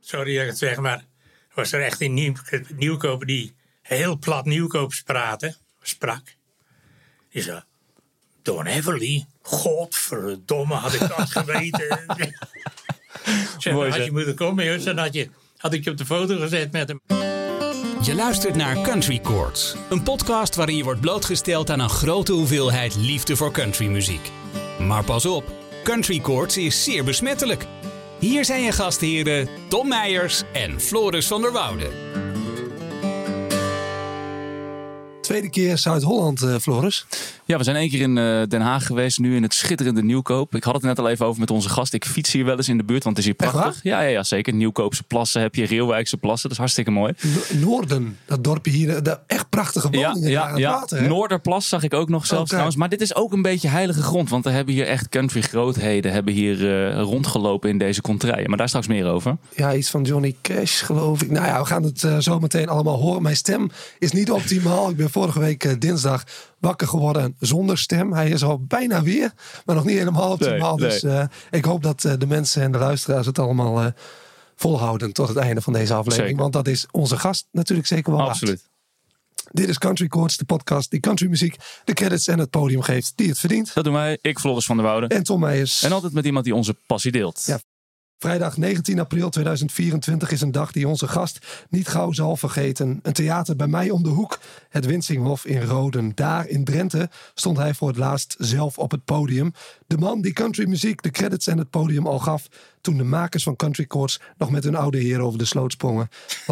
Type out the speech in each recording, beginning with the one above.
sorry dat ik het zeg, maar was er echt een Nieuwkoop die heel plat Nieuwkoops sprak. Die zei, Don Everly, godverdomme, had ik dat geweten. Zeg, Mooi, had je moeten komen, joh, dan had ik je op de foto gezet met hem. Je luistert naar Country Chords, een podcast waarin je wordt blootgesteld aan een grote hoeveelheid liefde voor countrymuziek. Maar pas op, Country Chords is zeer besmettelijk. Hier zijn je gastheren Tom Meijers en Floris van der Woude. Tweede keer Zuid-Holland, Floris. Ja, we zijn 1 keer in Den Haag geweest, nu in het schitterende Nieuwkoop. Ik had het net al even over met onze gast. Ik fiets hier wel eens in de buurt, want het is hier prachtig. Ja, zeker. Nieuwkoopse plassen heb je, Reeuwijkse plassen. Dat is hartstikke mooi. Noorden, dat dorpje hier, echt prachtige woningen aan het water. Hè? Noorderplas zag ik ook nog zelfs trouwens. Maar dit is ook een beetje heilige grond, want er hebben hier echt country grootheden hebben hier rondgelopen in deze contraien. Maar daar straks meer over. Ja, iets van Johnny Cash, geloof ik. Nou ja, we gaan het zo meteen allemaal horen. Mijn stem is niet optimaal. Ik ben vorige week dinsdag wakker geworden zonder stem. Hij is al bijna weer, maar nog niet helemaal optimaal. Nee. Dus ik hoop dat de mensen en de luisteraars het allemaal volhouden tot het einde van deze aflevering. Zeker. Want dat is onze gast natuurlijk zeker wel Absoluut. waard. Dit is Country Chords, de podcast die countrymuziek de credits en het podium geeft die het verdient. Dat doen wij. Ik, Floris van der Woude. En Tom Meijers. En altijd met iemand die onze passie deelt. Ja. Vrijdag 19 april 2024 is een dag die onze gast niet gauw zal vergeten. Een theater bij mij om de hoek, het Winsinghof in Roden. Daar in Drenthe stond hij voor het laatst zelf op het podium. De man die countrymuziek de credits en het podium al gaf toen de makers van Country Chords nog met hun oude heer over de sloot sprongen.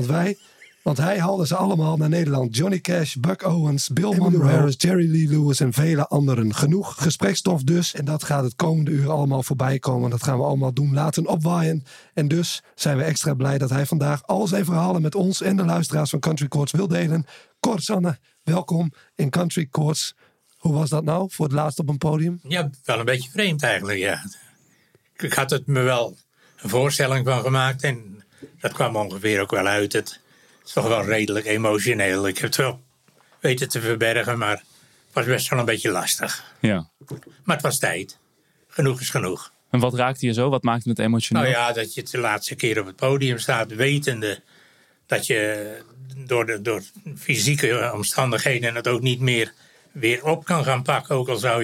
Want hij haalde ze allemaal naar Nederland. Johnny Cash, Buck Owens, Bill Monroe Harris, Jerry Lee Lewis en vele anderen. Genoeg gesprekstof dus. En dat gaat het komende uur allemaal voorbij komen. Dat gaan we allemaal doen laten opwaaien. En dus zijn we extra blij dat hij vandaag al zijn verhalen met ons en de luisteraars van Country Chords wil delen. Cor Sanne, welkom in Country Chords. Hoe was dat nou voor het laatst op een podium? Ja, wel een beetje vreemd eigenlijk, ja. Ik had het me wel een voorstelling van gemaakt en dat kwam ongeveer ook wel uit. Het is toch wel redelijk emotioneel. Ik heb het wel weten te verbergen, maar het was best wel een beetje lastig. Ja. Maar het was tijd. Genoeg is genoeg. En wat raakte je zo? Wat maakte het emotioneel? Nou ja, dat je het de laatste keer op het podium staat, wetende dat je door fysieke omstandigheden het ook niet meer weer op kan gaan pakken. Ook al zou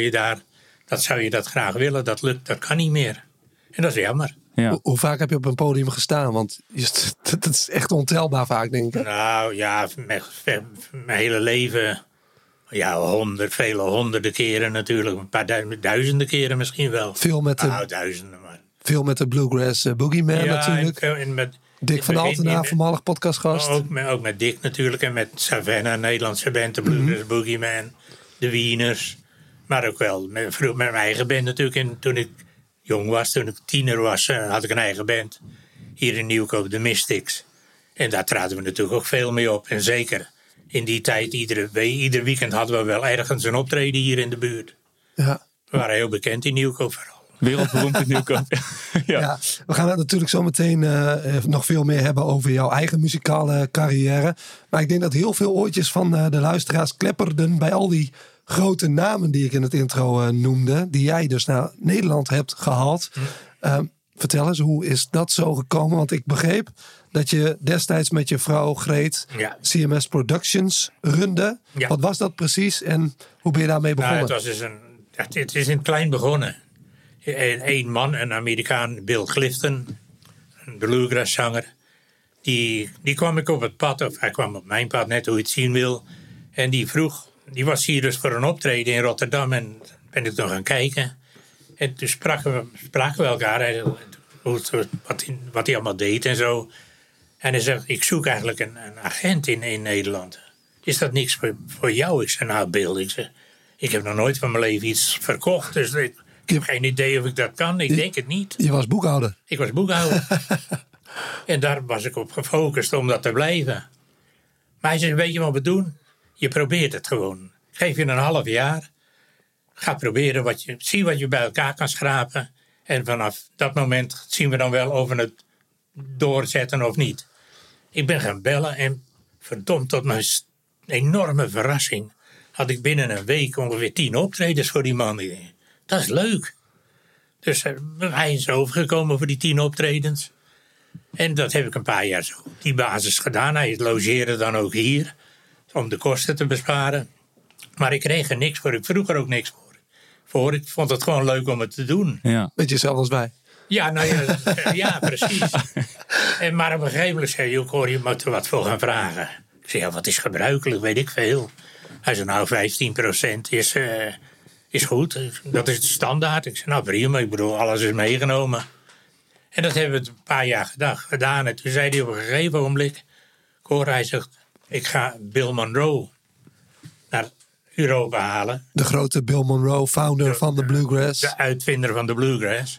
je dat graag willen. Dat lukt, dat kan niet meer. En dat is jammer. Ja. Hoe vaak heb je op een podium gestaan? Want dat is echt ontelbaar vaak, denk ik. Nou ja, mijn hele leven. Ja, vele honderden keren natuurlijk. Een paar duizenden keren misschien wel. Veel met duizenden maar. Veel met de Bluegrass Boogeyman natuurlijk. En met Dick van Altena, voormalig podcastgast. Ook met Dick natuurlijk. En met Savannah, Nederlandse band, de Bluegrass Boogeyman. De Wieners. Maar ook wel met mijn eigen band natuurlijk. En toen ik jong was, toen ik tiener was, had ik een eigen band. Hier in Nieuwkoop, de Mystics. En daar traden we natuurlijk ook veel mee op. En zeker in die tijd, ieder weekend hadden we wel ergens een optreden hier in de buurt. Ja. We waren heel bekend in Nieuwkoop vooral. Wereldberoemd in Nieuwkoop. Ja, we gaan het natuurlijk zo meteen nog veel meer hebben over jouw eigen muzikale carrière. Maar ik denk dat heel veel oortjes van de luisteraars klepperden bij al die grote namen die ik in het intro noemde. Die jij dus naar Nederland hebt gehaald. Vertel eens, hoe is dat zo gekomen? Want ik begreep dat je destijds met je vrouw Greet CMS Productions runde. Ja. Wat was dat precies en hoe ben je daarmee begonnen? Nou, het is in klein begonnen. Eén man, een Amerikaan, Bill Clifton, een bluegrass-zanger. Die kwam ik op het pad, of hij kwam op mijn pad, net hoe je het zien wil. En die was hier dus voor een optreden in Rotterdam en ben ik nog gaan kijken. En toen spraken we elkaar, wat hij allemaal deed en zo. En hij zegt, ik zoek eigenlijk een agent in Nederland. Is dat niks voor jou? Ik zei, nou Bill, ik heb nog nooit van mijn leven iets verkocht, dus ik heb geen idee of ik dat kan. Ik denk het niet. Je was boekhouder. Ik was boekhouder. En daar was ik op gefocust om dat te blijven. Maar hij zei, weet je wat we doen? Je probeert het gewoon. Ik geef je een half jaar. Ga proberen zie wat je bij elkaar kan schrapen. En vanaf dat moment zien we dan wel of we het doorzetten of niet. Ik ben gaan bellen en verdomd tot mijn enorme verrassing had ik binnen een week ongeveer 10 optredens voor die man. Dat is leuk. Dus hij is overgekomen voor die 10 optredens. En dat heb ik een paar jaar zo op die basis gedaan. Hij logeerde dan ook hier, om de kosten te besparen. Maar ik kreeg er niks voor. Ik vroeg er ook niks voor. Ik vond het gewoon leuk om het te doen. Ja. Beetje zelf als wij. Ja, nou ja, precies. Maar op een gegeven moment zei hij, hoor, je moet er wat voor gaan vragen. Ik zei, ja, wat is gebruikelijk, weet ik veel. Hij zei, nou, 15% is goed. Dat is het standaard. Ik zei, nou prima, ik bedoel, alles is meegenomen. En dat hebben we een paar jaar gedaan. En toen zei hij op een gegeven ogenblik, Cor, hij zegt, ik ga Bill Monroe naar Europa halen. De grote Bill Monroe, founder van de Bluegrass. De uitvinder van de Bluegrass.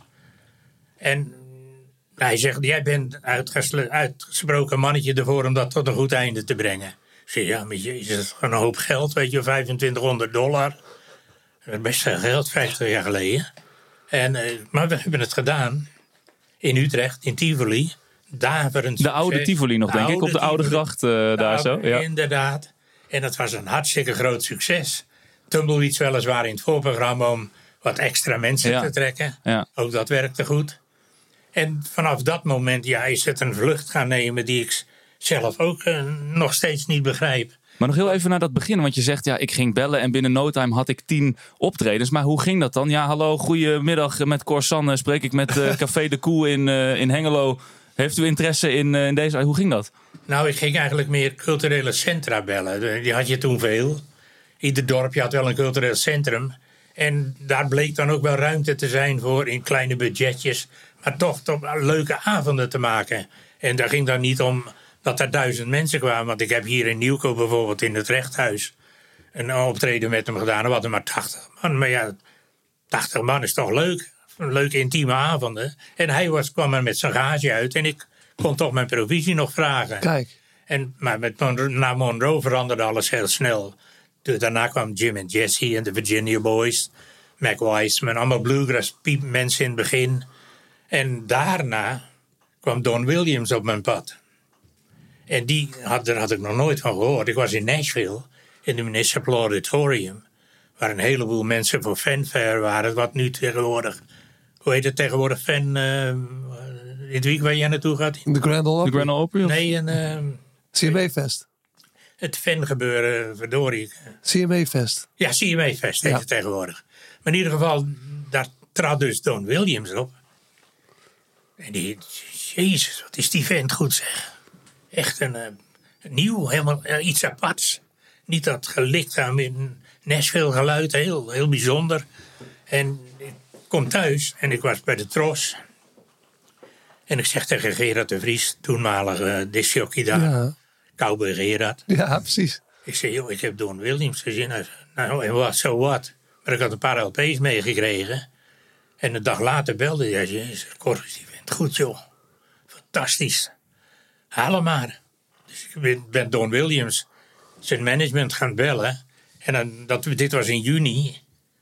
En hij zegt, jij bent uitgesproken mannetje ervoor om dat tot een goed einde te brengen. Ik zeg, ja, maar jezus, dat is een hoop geld, weet je, $2500. Dat is best veel geld, 50 jaar geleden. Maar we hebben het gedaan in Utrecht, in Tivoli. De oude Tivoli nog, denk ik, op de oude gracht daar zo. Ja. Inderdaad. En dat was een hartstikke groot succes. Tumbleweeds weliswaar in het voorprogramma om wat extra mensen te trekken. Ja. Ook dat werkte goed. En vanaf dat moment is het een vlucht gaan nemen die ik zelf ook nog steeds niet begrijp. Maar nog heel even naar dat begin, want je zegt, ja, ik ging bellen en binnen no time had ik 10 optredens. Maar hoe ging dat dan? Ja, hallo, goedemiddag, met Cor Sanne spreek ik met Café de Koe in Hengelo. Heeft u interesse in deze? Hoe ging dat? Nou, ik ging eigenlijk meer culturele centra bellen. Die had je toen veel. Ieder dorpje had wel een cultureel centrum. En daar bleek dan ook wel ruimte te zijn voor in kleine budgetjes. Maar toch leuke avonden te maken. En daar ging dan niet om dat er 1000 mensen kwamen. Want ik heb hier in Nieuwkoop bijvoorbeeld in het Rechthuis een optreden met hem gedaan. Er hadden maar 80 man. Maar ja, 80 man is toch leuk. Leuke intieme avonden. En hij kwam er met zijn gage uit. En ik kon toch mijn provisie nog vragen. Kijk. Maar na Monroe veranderde alles heel snel. Daarna kwam Jim en Jesse en de Virginia Boys. Mac Wiseman, allemaal bluegrass mensen in het begin. En daarna kwam Don Williams op mijn pad. En daar had ik nog nooit van gehoord. Ik was in Nashville, in de Municipal Auditorium. Waar een heleboel mensen voor fanfare waren. Wat nu tegenwoordig, hoe heet het tegenwoordig, in het week waar jij naartoe gaat? De Grand Ole Opry? De Grand Ole Opry? Nee, CMA-fest. Het fangebeuren, verdorie. CMA-fest. Ja, CMA-fest heet het tegenwoordig. Maar in ieder geval, daar trad dus Don Williams op. En jezus, wat is die vent goed zeg. Echt een nieuw, helemaal iets aparts. Niet dat gelikt aan in Nashville geluid, heel bijzonder. En ik kom thuis en ik was bij de Tros. En ik zeg tegen Gerard de Vries, toenmalige discjockey daar. Ja. Cowboy Gerard. Ja, precies. Ik zei, joh, ik heb Don Williams gezien. Nou, en wat, so what? Maar ik had een paar LP's meegekregen. En een dag later belde hij. Jezus, Cor, die vent goed, joh. Fantastisch. Haal hem maar. Dus ik ben Don Williams zijn management gaan bellen. En dit was in juni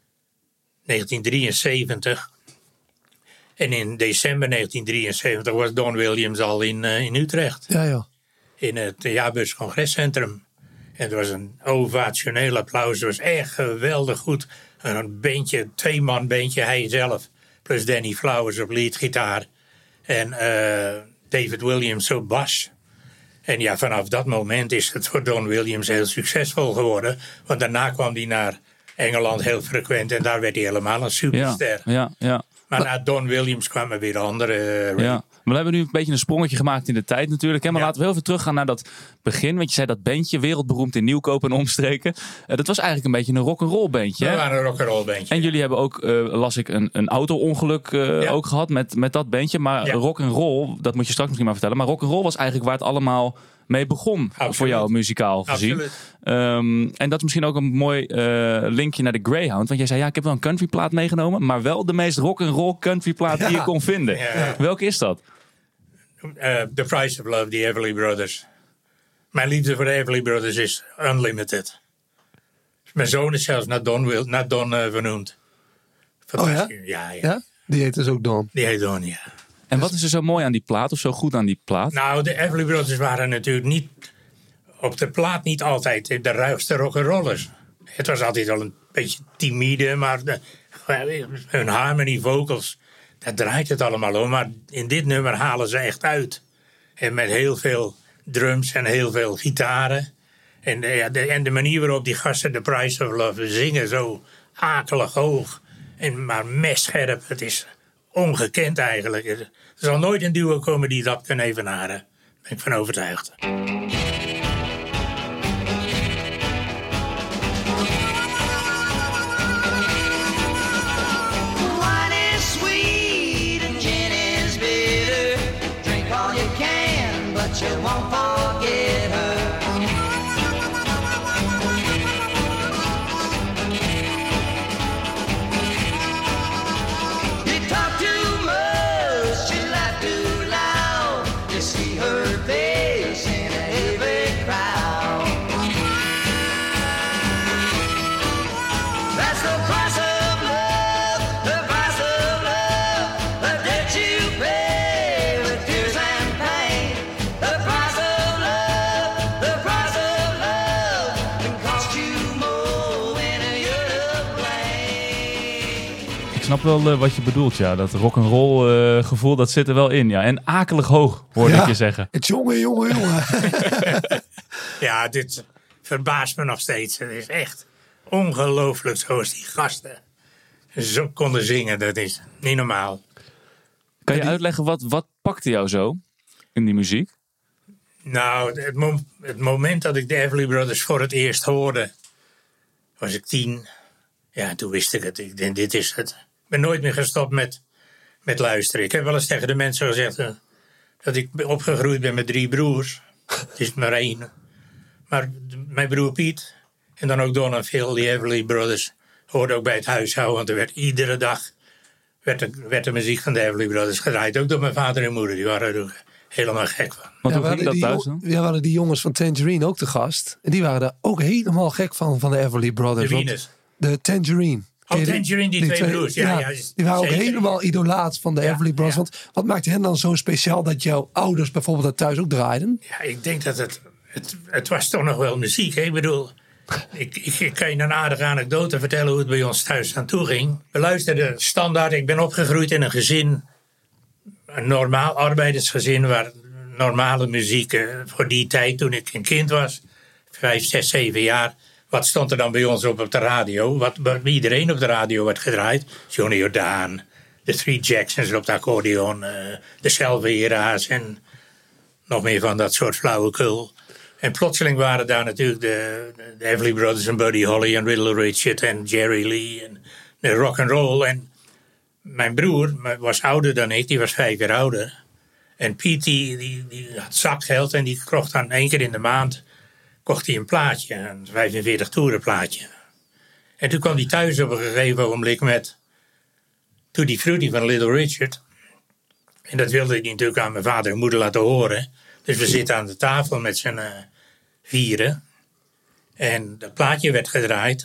1973. En in december 1973 was Don Williams al in Utrecht. Ja, ja. In het Jaarbeurs Congrescentrum. En het was een ovationeel applaus. Het was echt geweldig goed. Een bandje, 2-man bandje, hij zelf. Plus Danny Flowers op leadgitaar. En David Williams op bas. En ja, vanaf dat moment is het voor Don Williams heel succesvol geworden. Want daarna kwam hij naar Engeland heel frequent. En daar werd hij helemaal een superster. Ja. Maar na Don Williams kwamen weer andere. Ja. We hebben nu een beetje een sprongetje gemaakt in de tijd natuurlijk. Hè? Maar laten we heel even teruggaan naar dat begin. Want je zei dat bandje, wereldberoemd in Nieuwkoop en omstreken. Dat was eigenlijk een beetje een rock'n'roll bandje. We waren een rock'n'roll bandje. En jullie hebben ook, las ik, een auto-ongeluk ook gehad met dat bandje. Maar rock'n'roll, dat moet je straks misschien maar vertellen. Maar rock'n'roll was eigenlijk waar het allemaal mee begon. Absoluut. Voor jou muzikaal gezien. En dat is misschien ook een mooi linkje naar de Greyhound. Want jij zei, ik heb wel een countryplaat meegenomen. Maar wel de meest rock'n'roll countryplaat die je kon vinden. Ja. Welke is dat? The Price of Love, the Everly Brothers. Mijn liefde voor de Everly Brothers is unlimited. Mijn zoon is zelfs naar Don vernoemd. Fantastisch. Oh ja? Ja? Die heet dus ook Don. Die heet Don, ja. En wat is er zo mooi aan die plaat of zo goed aan die plaat? Nou, de Everly Brothers waren natuurlijk niet op de plaat niet altijd de ruigste rock'n'rollers. Het was altijd al een beetje timide, maar hun harmony vocals, daar draait het allemaal om. Maar in dit nummer halen ze echt uit. En met heel veel drums en heel veel gitaren. En de manier waarop die gasten The Price of Love zingen, zo akelig hoog. En maar messcherp, het is ongekend eigenlijk. Er zal nooit een duo komen die dat kan evenaren. Daar ben ik van overtuigd. You won't forget her. You talk too much, she laugh too loud. You see her face in every crowd. That's the price of love, the price of love, the debt you pay with tears and pain. Ik snap wel wat je bedoelt, ja. Dat rock'n'roll gevoel, dat zit er wel in, ja. En akelig hoog, hoorde ik je zeggen. Het jongen. Ja, dit verbaast me nog steeds. Het is echt ongelooflijk zoals die gasten zo konden zingen. Dat is niet normaal. Kan je uitleggen, wat pakte jou zo in die muziek? Nou, het moment dat ik de Everly Brothers voor het eerst hoorde, was ik 10. Ja, toen wist ik het. Ik denk, dit is het. Ik ben nooit meer gestopt met luisteren. Ik heb wel eens tegen de mensen gezegd dat ik opgegroeid ben met 3 broers. Het is maar 1. Maar mijn broer Piet en dan ook Don en Phil, die Everly Brothers, hoorden ook bij het huishouden. Want er werd iedere dag werd de muziek van de Everly Brothers gedraaid. Ook door mijn vader en moeder. Die waren er ook helemaal gek van. Want hoe ging dat thuis dan? Ja, we hadden die jongens van Tangerine ook te gast. En die waren daar ook helemaal gek van de Everly Brothers. De Tangerine. Tangerine, die twee broers. Ja, die waren zeker. ook helemaal idolaat van de Everly Brothers. Ja. Want wat maakte hen dan zo speciaal dat jouw ouders bijvoorbeeld dat thuis ook draaiden? Ja, ik denk dat het was toch nog wel muziek. Hè? Ik bedoel, ik kan je een aardige anekdote vertellen hoe het bij ons thuis aan toe ging. We luisterden standaard. Ik ben opgegroeid in een gezin, een normaal arbeidersgezin, waar normale muziek voor die tijd, toen ik een kind was, 5, 6, 7 jaar. Wat stond er dan bij ons op de radio? Wat iedereen op de radio werd gedraaid. Johnny Jordaan, de Three Jacksons op de accordeon, de Selvera's en nog meer van dat soort flauwekul. En plotseling waren daar natuurlijk de Everly Brothers en Buddy Holly en Little Richard en Jerry Lee en de rock'n'roll. En mijn broer was ouder dan ik, die was 5 jaar ouder. En Piet die had zakgeld en die kocht dan 1 keer in de maand kocht hij een plaatje, een 45 toeren plaatje. En toen kwam hij thuis op een gegeven ogenblik met Tutti Frutti van Little Richard. En dat wilde hij natuurlijk aan mijn vader en moeder laten horen. Dus we zitten aan de tafel met z'n 4. En dat plaatje werd gedraaid.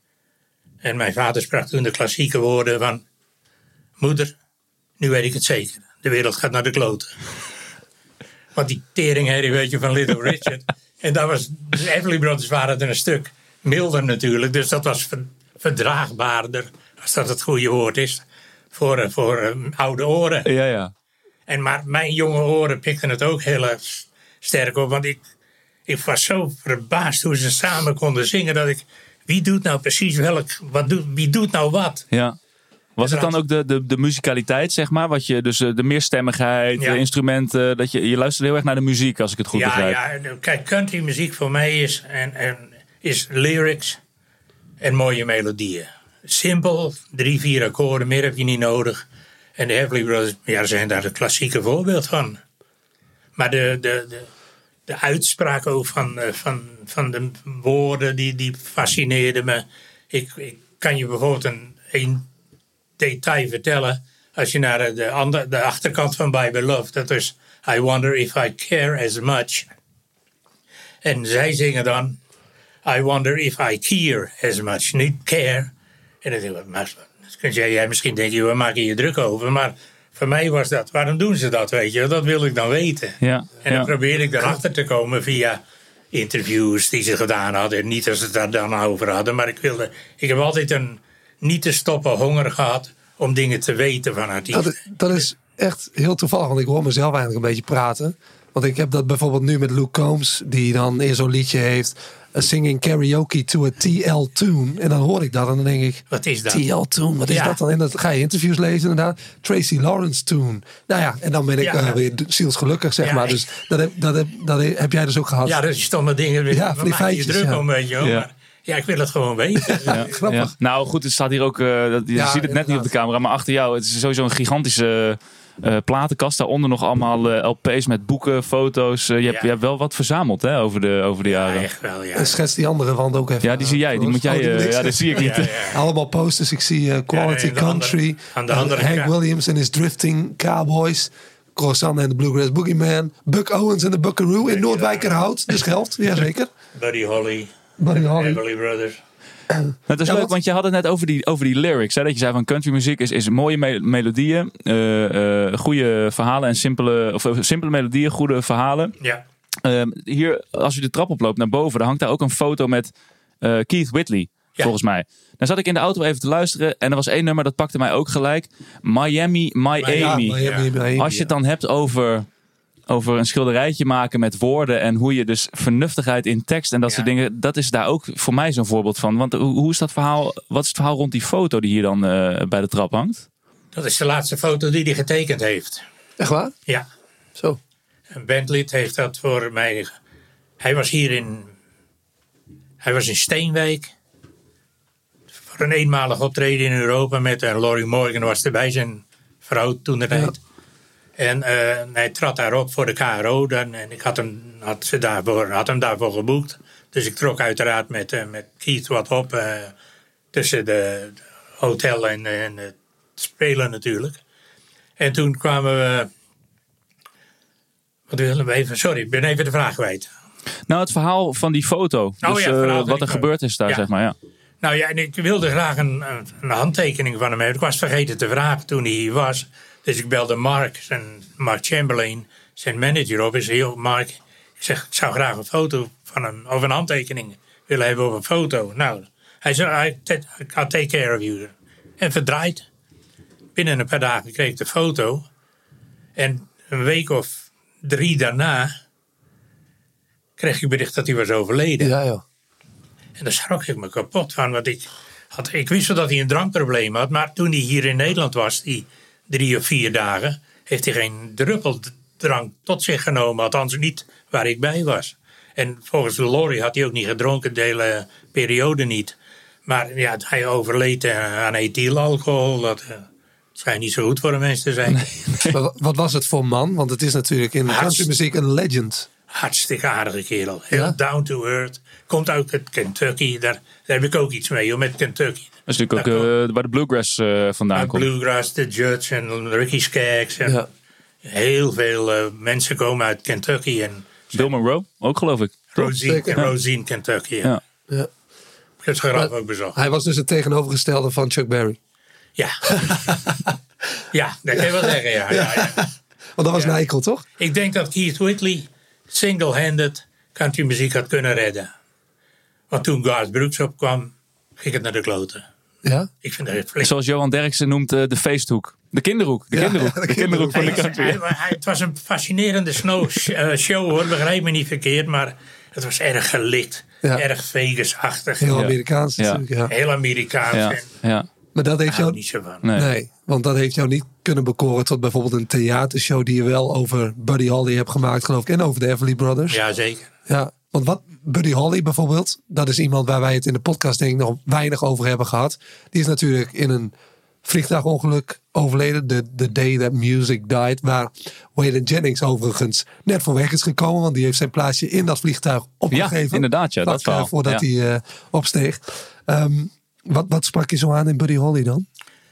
En mijn vader sprak toen de klassieke woorden van: moeder, nu weet ik het zeker. De wereld gaat naar de kloten. Want die teringherrie, weet je, van Little Richard. En de Everly Brothers waren er een stuk milder natuurlijk. Dus dat was verdraagbaarder, als dat het goede woord is, voor oude oren. Ja. Maar mijn jonge oren pikten het ook heel erg sterk op. Want ik was zo verbaasd hoe ze samen konden zingen. Dat wie doet nou precies wie doet nou wat? Ja. Was het dan ook de muzikaliteit, zeg maar? Wat je, dus de meerstemmigheid, de instrumenten. Dat je luistert heel erg naar de, muziek, als ik het goed begrijp. Ja, kijk, country muziek voor mij is lyrics en mooie melodieën. Simpel, 3, 4 akkoorden, meer heb je niet nodig. En de Everly Brothers zijn daar het klassieke voorbeeld van. Maar de uitspraak ook van de woorden, die fascineerden me. Ik kan je bijvoorbeeld een detail vertellen. Als je naar de achterkant van By Beloved, dat is I wonder if I care as much. En zij zingen dan I wonder if I care as much. Niet care. En dan denk ik, maar kun jij misschien denken, we maken je druk over. Maar voor mij was dat, waarom doen ze dat, weet je? Dat wil ik dan weten. Ja, en dan probeer ik erachter te komen via interviews die ze gedaan hadden. Niet dat ze het daar dan over hadden, maar ik heb altijd een niet te stoppen honger gehad om dingen te weten van artiesten. Dat is echt heel toevallig, want ik hoor mezelf eigenlijk een beetje praten. Want ik heb dat bijvoorbeeld nu met Luke Combs, die dan in zo'n liedje heeft singing karaoke to a TL tune. En dan hoor ik dat en dan denk ik, wat is dat? TL tune, wat is dat dan? En dan ga je interviews lezen inderdaad. Tracy Lawrence tune. Nou ja, en dan ben ik weer zielsgelukkig, zeg maar. Dus dat heb jij dus ook gehad. Ja, dat is stomme dingen. Ja, van die feitjes. Je druk om, weet je wel. Maar, ja, ik wil het gewoon weten. Grappig. Ja. Nou goed, het staat hier ook, je ziet het net niet op de camera, maar achter jou, het is sowieso een gigantische platenkast. Daaronder nog allemaal LP's met boeken, foto's. Je hebt wel wat verzameld hè, over de jaren. Ja, echt wel, ja. En schets die andere wand ook even. Ja, die zie jij. Die moet jij. Dat zie ik niet. Ja. Allemaal posters. Ik zie Quality Country. Aan de andere Hank kant. Williams en his Drifting Cowboys. Croissant en de Bluegrass Boogeyman. Buck Owens en de Buckaroo in Noordwijkerhout. Dus Gelft, jazeker. Buddy Holly. Everly Brothers. Het is leuk, want je had het net over die lyrics. Hè? Dat je zei van countrymuziek is mooie melodieën, goede verhalen en simpele melodieën, goede verhalen. Ja. Hier, als je de trap oploopt naar boven, dan hangt daar ook een foto met Keith Whitley, volgens mij. Dan zat ik in de auto even te luisteren en er was één nummer, dat pakte mij ook gelijk. Miami. Als je het dan hebt over een schilderijtje maken met woorden en hoe je dus vernuftigheid in tekst en dat soort dingen, dat is daar ook voor mij zo'n voorbeeld van. Want hoe is dat verhaal, wat is het verhaal rond die foto die hier dan bij de trap hangt? Dat is de laatste foto die hij getekend heeft. Echt waar? Ja. Zo. En Bentley heeft dat voor mij. Hij was in Steenwijk voor een eenmalig optreden in Europa met Laurie Morgan was erbij, zijn vrouw toen de tijd. En hij trad daarop voor de KRO dan, en ik had hem daarvoor geboekt. Dus ik trok uiteraard met Keith wat op tussen de hotel en het spelen natuurlijk. En toen kwamen we. Wat willen we even? Sorry, ik ben even de vraag kwijt. Nou, het verhaal van die foto. Wat er gebeurd is daar, zeg maar. Ja. Nou ja, en ik wilde graag een handtekening van hem hebben. Ik was vergeten te vragen toen hij hier was. Dus ik belde Mark Chamberlain, zijn manager op. Ik zei, Mark, ik zou graag een foto van hem, of een handtekening willen hebben op een foto. Nou, hij zei, I'll take care of you. En verdraaid. Binnen een paar dagen kreeg ik de foto. En een week of 3 daarna kreeg ik bericht dat hij was overleden. Ja, joh. En daar schrok ik me kapot van. Want ik wist wel dat hij een drankprobleem had. Maar toen hij hier in Nederland was, die 3 of 4 dagen, heeft hij geen druppel drank tot zich genomen. Althans niet waar ik bij was. En volgens Laurie had hij ook niet gedronken de hele periode niet. Maar ja, hij overleed aan ethylalcohol. Dat schijnt niet zo goed voor een mens te zijn. Nee. Maar wat was het voor man? Want het is natuurlijk in de countrymuziek een legend. Hartstikke aardige kerel. Heel down to earth. Komt uit Kentucky. Daar heb ik ook iets mee, met Kentucky. Dat is natuurlijk ook waar de bluegrass vandaan komt. Bluegrass, The Judge en Ricky Skaggs. En heel veel mensen komen uit Kentucky. En Bill Monroe, ook geloof ik. Rosine, Kentucky. Ja. Ik heb het graf ook bezocht. Hij was dus het tegenovergestelde van Chuck Berry. Ja. Ja, dat kan je wel zeggen. Ja. Want dat was een eikel, toch? Ik denk dat Keith Whitley single-handed countrymuziek had kunnen redden. Want toen Garth Brooks opkwam, ging het naar de kloten. Ja? Ik vind dat flink. Zoals Johan Derksen noemt de feesthoek. De kinderhoek. De kinderhoek van de country. Het was een fascinerende show hoor, begrijp me niet verkeerd, maar het was erg gelikt. Ja. Erg Vegas-achtig. Heel Amerikaans natuurlijk. Ja. Heel Amerikaans. Ja. Maar dat heeft jou niet zo van. Nee, want dat heeft jou niet kunnen bekoren tot bijvoorbeeld een theatershow die je wel over Buddy Holly hebt gemaakt, geloof ik, en over de Everly Brothers. Ja, zeker. Ja, want Buddy Holly bijvoorbeeld, dat is iemand waar wij het in de podcast denk ik nog weinig over hebben gehad. Die is natuurlijk in een vliegtuigongeluk overleden, the day that music died, waar Waylon Jennings overigens net voor weg is gekomen, want die heeft zijn plaatsje in dat vliegtuig opgegeven. Ja, inderdaad, ja, dat verhaal. Voordat hij opsteeg. Wat sprak je zo aan in Buddy Holly dan?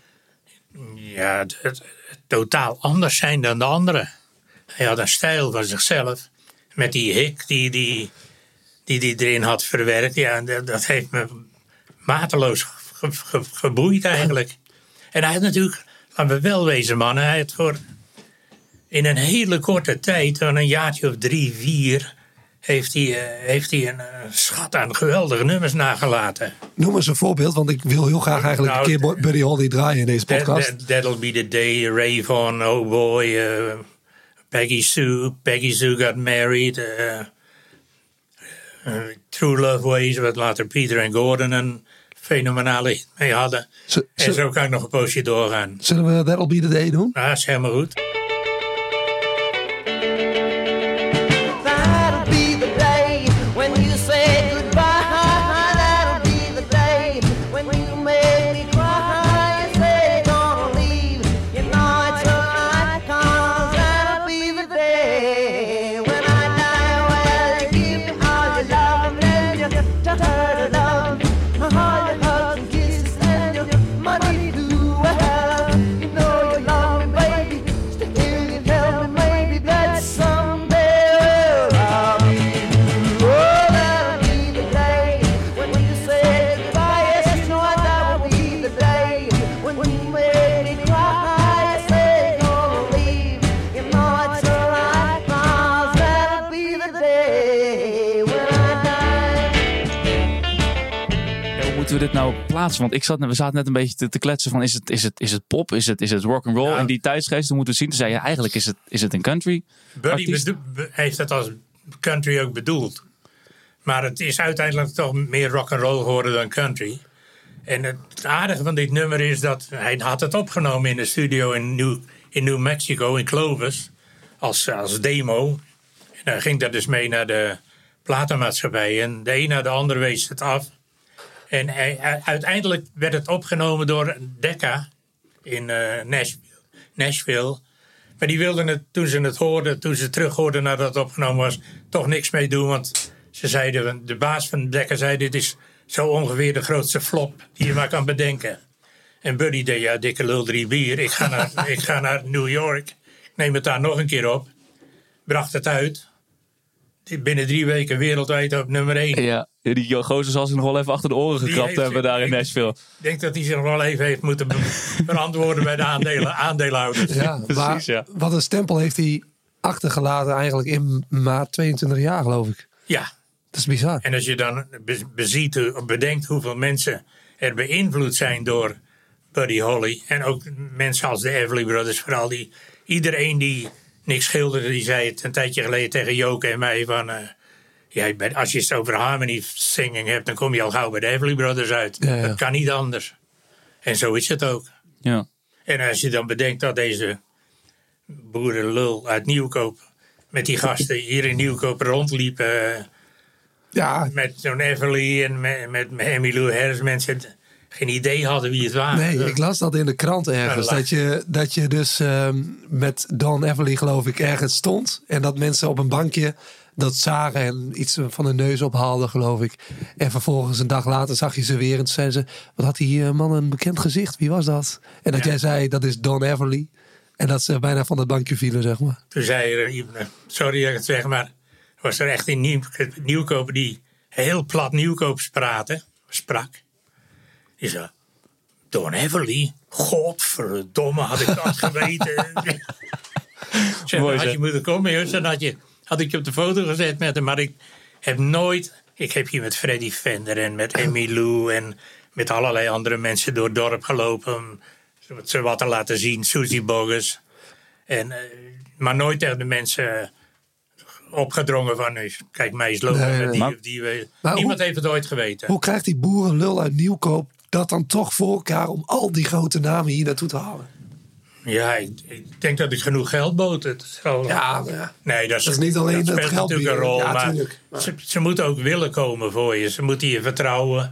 Ja, het totaal anders zijn dan de anderen. Hij had een stijl van zichzelf. Met die hik die erin had verwerkt. Ja, dat heeft me mateloos geboeid eigenlijk. En hij had natuurlijk, laten we wel wezen mannen, hij had in een hele korte tijd, van een jaartje of 3, 4... heeft hij een schat aan geweldige nummers nagelaten. Noem eens een voorbeeld, want ik wil heel graag eigenlijk een keer Buddy Holly draaien in deze podcast. That'll Be The Day, Ray Vaughan, Oh Boy, Peggy Sue Got Married, True Love Ways, wat later Peter en Gordon een fenomenale hit mee hadden. En zo kan ik nog een poosje doorgaan. Zullen we That'll Be The Day doen? Ja, is helemaal goed. That'll be the day when you say goodbye. That'll be the day when you make me cry. You say you're gonna leave. You know it's a lie, 'cause that'll be the day when I die. Well, you give me all your love and then you tell her to love. All your hugs and kisses and your money too. Well, you know you love me, baby. Still you tell me maybe that someday I'll be through. Oh, that'll be the day when you say goodbye. Yes, you know that will be the day when you make me cry. You say you're gonna leave. You know it's a lie, 'cause that'll be the day when I die. Hoe moeten we dit nou plaatsen? Want we zaten net een beetje te kletsen van is het pop? Is het rock and roll? Ja. In die tijdsgeest, dan moeten we zien. Toen zei je eigenlijk is het een country. Buddy heeft het als country ook bedoeld. Maar het is uiteindelijk toch meer rock and roll geworden dan country. En het aardige van dit nummer is dat hij had het opgenomen in de studio in New Mexico, in Clovis, als demo. En dan ging dat dus mee naar de platenmaatschappij. En de een na de ander wees het af. En uiteindelijk werd het opgenomen door Decca in Nashville. Maar die wilden het, toen ze terug hoorden nadat het opgenomen was, toch niks mee doen. Want ze zeiden, de baas van Decca zei, dit is zo ongeveer de grootste flop die je maar kan bedenken. En Buddy deed, ja, dikke lul 3 bier. Ik ga naar New York. Ik neem het daar nog een keer op. Bracht het uit. Binnen 3 weken wereldwijd op nummer 1. Ja, die gozer zal zich nog wel even achter de oren gekrapt hebben daar in Nashville. Ik denk dat hij zich nog wel even heeft moeten verantwoorden bij de aandeelhouders. Ja, Precies, ja. Wat een stempel heeft hij achtergelaten eigenlijk in maar 22 jaar, geloof ik. Ja. Dat is bizar. En als je dan bedenkt hoeveel mensen er beïnvloed zijn door Buddy Holly. En ook mensen als de Everly Brothers, vooral iedereen die niks schilderde, die zei het een tijdje geleden tegen Joke en mij van, als je het over harmony singing hebt, dan kom je al gauw bij de Everly Brothers uit. Ja, ja. Dat kan niet anders. En zo is het ook. Ja. En als je dan bedenkt dat deze boerenlul uit Nieuwkoop met die gasten hier in Nieuwkoop rondliep, Ja, met zo'n Everly en met Emmylou Harris, mensen geen idee hadden wie het waren. nee, ik las dat in de krant ergens. Dat je dus met Don Everly, geloof ik, ergens stond. En dat mensen op een bankje dat zagen en iets van hun neus ophaalden, geloof ik. En vervolgens een dag later zag je ze weer. En toen zeiden ze, wat had die man een bekend gezicht? Wie was dat? En dat jij zei, dat is Don Everly. En dat ze bijna van het bankje vielen, zeg maar. Toen zei er iemand, sorry dat ik het zeg, maar was er echt in Nieuwkoop die heel plat Nieuwkoops sprak. Die zei, Don Everly, godverdomme, had ik dat geweten. Zeg, Mooi, had je moeten komen, joh, dan had ik je op de foto gezet met hem. Maar ik heb hier met Freddy Fender en met Emmylou en met allerlei andere mensen door het dorp gelopen om ze wat te laten zien. Susie Boggess. Maar nooit tegen de mensen opgedrongen van, kijk mij eens lopen met die of die. Niemand heeft het ooit geweten. Hoe krijgt die boerenlul uit Nieuwkoop dat dan toch voor elkaar om al die grote namen hier naartoe te halen? Ja, ik denk dat ik genoeg geld bood. Nee, dat is niet alleen dat het speelt geld natuurlijk een rol. Ja, maar tuurlijk. ze moeten ook willen komen voor je. Ze moeten je vertrouwen.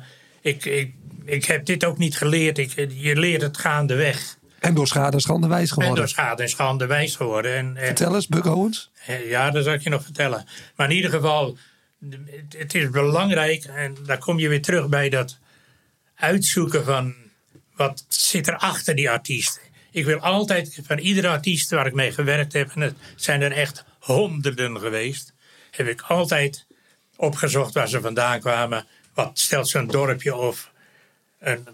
Ik heb dit ook niet geleerd. Je leert het gaandeweg. En door schade en schande wijs En geworden. door schade en schande wijs geworden. En Vertel eens, Buck Owens. ja, dat zal ik je nog vertellen. Maar in ieder geval, het is belangrijk. En daar kom je weer terug bij dat uitzoeken van wat zit er achter die artiest. Ik wil altijd van iedere artiest waar ik mee gewerkt heb, en het zijn er echt honderden geweest, heb ik altijd opgezocht waar ze vandaan kwamen. Wat stelt zo'n dorpje of een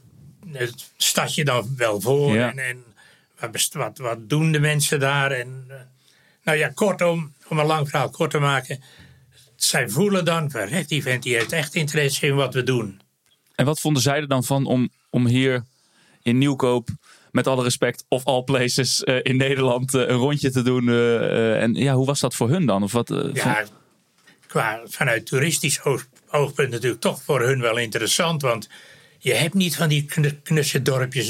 stadje dan wel voor? Ja. En wat doen de mensen daar? En, nou ja, kortom, om een lang verhaal kort te maken. zij voelen dan, verrek, die vent die heeft echt interesse in wat we doen. En wat vonden zij er dan van om hier in Nieuwkoop, met alle respect, of all places in Nederland, een rondje te doen? En hoe was dat voor hun dan? Of wat, vanuit toeristisch oogpunt natuurlijk toch voor hun wel interessant. Want je hebt niet van die knusse dorpjes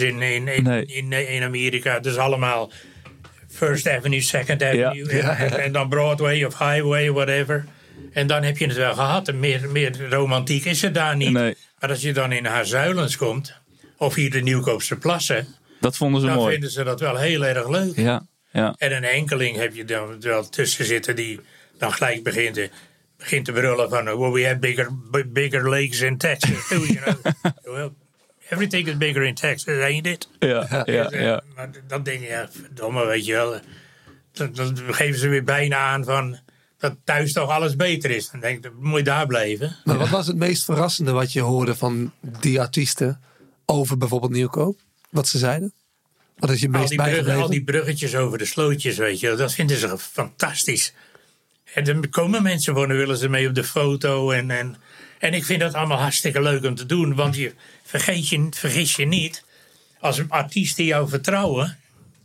in Amerika. Dus allemaal First Avenue, Second Avenue. En dan Broadway of Highway, whatever. En dan heb je het wel gehad. Meer romantiek is het daar niet. Nee. Maar als je dan in Haarzuilens komt, of hier de Nieuwkoopse Plassen, dat vonden ze dan mooi. vinden ze dat wel heel erg leuk. Ja. En een enkeling heb je dan wel tussen zitten die dan gelijk begint te brullen van we have bigger lakes in Texas too, you know. Well, everything is bigger in Texas, ain't it? Ja. Maar dan denk je, verdomme, weet je wel. Dan geven ze weer bijna aan van dat thuis toch alles beter is. Dan denk ik, moet je daar blijven. Maar wat was het meest verrassende wat je hoorde van die artiesten over bijvoorbeeld Nieuwkoop? Wat ze zeiden? Wat is je meest bijgebleven? Al die bruggetjes over de slootjes, weet je, dat vinden ze fantastisch. En dan komen mensen voor, dan willen ze mee op de foto. En ik vind dat allemaal hartstikke leuk om te doen. Want je vergis je niet, als een artiest die jou vertrouwen,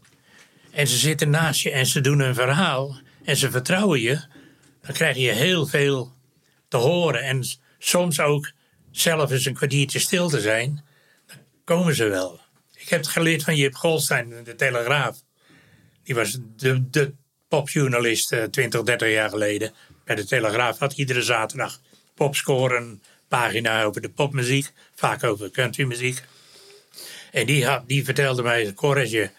en ze zitten naast je en ze doen een verhaal, en ze vertrouwen je, dan krijg je heel veel te horen. En soms ook zelf eens een kwartiertje stil te zijn, dan komen ze wel. Ik heb het geleerd van Jip Goldstein, de Telegraaf. Die was de popjournalist 20, 30 jaar geleden. Bij de Telegraaf had iedere zaterdag Popscore, een pagina over de popmuziek. Vaak over countrymuziek. En die vertelde mij, Cor, als je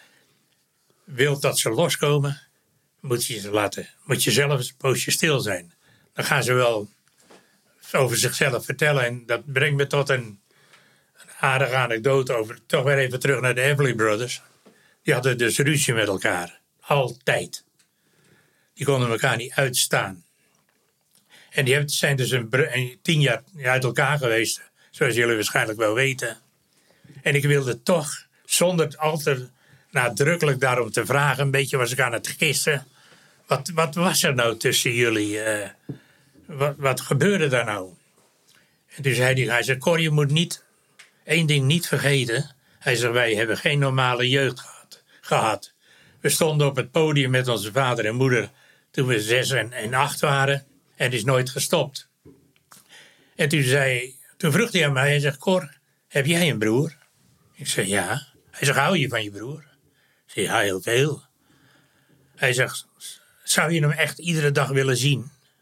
wilt dat ze loskomen, moet je zelf eens een poosje stil zijn. Dan gaan ze wel over zichzelf vertellen. En dat brengt me tot een aardige anekdote over, toch weer even terug naar de Everly Brothers. Die hadden dus ruzie met elkaar. Altijd. Die konden elkaar niet uitstaan. En die zijn dus 10 jaar uit elkaar geweest, zoals jullie waarschijnlijk wel weten. En ik wilde toch, zonder al te nadrukkelijk daarom te vragen, een beetje was ik aan het gissen. Wat was er nou tussen jullie? Wat gebeurde daar nou? En toen zei hij zei, Cor, je moet één ding niet vergeten. Hij zei, wij hebben geen normale jeugd gehad. We stonden op het podium met onze vader en moeder toen we 6 en 8 waren. En het is nooit gestopt. En toen vroeg hij aan mij, hij zegt, Cor, heb jij een broer? Ik zei, ja. Hij zegt, hou je van je broer? Ik zei, ja, heel veel. Hij zegt, zou je hem echt iedere dag willen zien?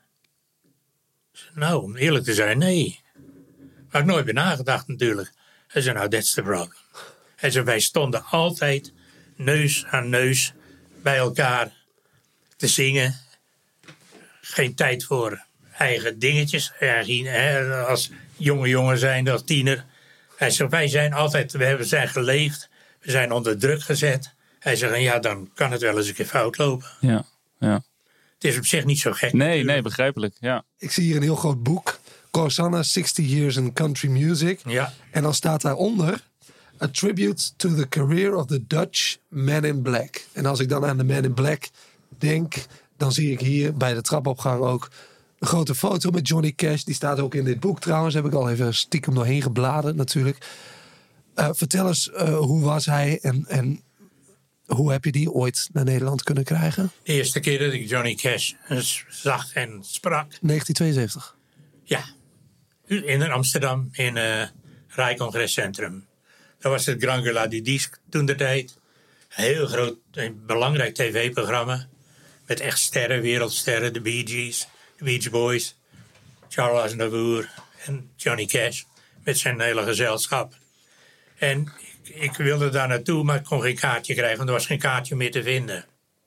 Ik zei, nou, om eerlijk te zijn, nee. Maar ik nooit bij nagedacht natuurlijk. Hij zei, nou, that's the problem. Hij zei, wij stonden altijd neus aan neus bij elkaar te zingen. Geen tijd voor eigen dingetjes. Als jonge jongen zijn, als tiener. Hij zei, we zijn geleefd. We zijn onder druk gezet. Hij zegt, en ja, dan kan het wel eens een keer fout lopen. Ja. Het is op zich niet zo gek. Nee, begrijpelijk. Ja. Ik zie hier een heel groot boek. Corsanna, 60 Years in Country Music. Ja. En dan staat daaronder: A tribute to the career of the Dutch Man in Black. En als ik dan aan de Man in Black denk, dan zie ik hier bij de trapopgang ook een grote foto met Johnny Cash. Die staat ook in dit boek trouwens. Heb ik al even stiekem doorheen gebladerd natuurlijk. Vertel eens, hoe was hij en hoe heb je die ooit naar Nederland kunnen krijgen? De eerste keer dat ik Johnny Cash zag en sprak. 1972. Ja, in Amsterdam, in Rijcongrescentrum. Dat was het Grand Gala du Disque toen de tijd. Heel groot, een belangrijk tv-programma. Met echt sterren, wereldsterren. De Bee Gees, de Beach Boys, Charles Aznavour en Johnny Cash. Met zijn hele gezelschap. En ik wilde daar naartoe, maar ik kon geen kaartje krijgen. Want er was geen kaartje meer te vinden.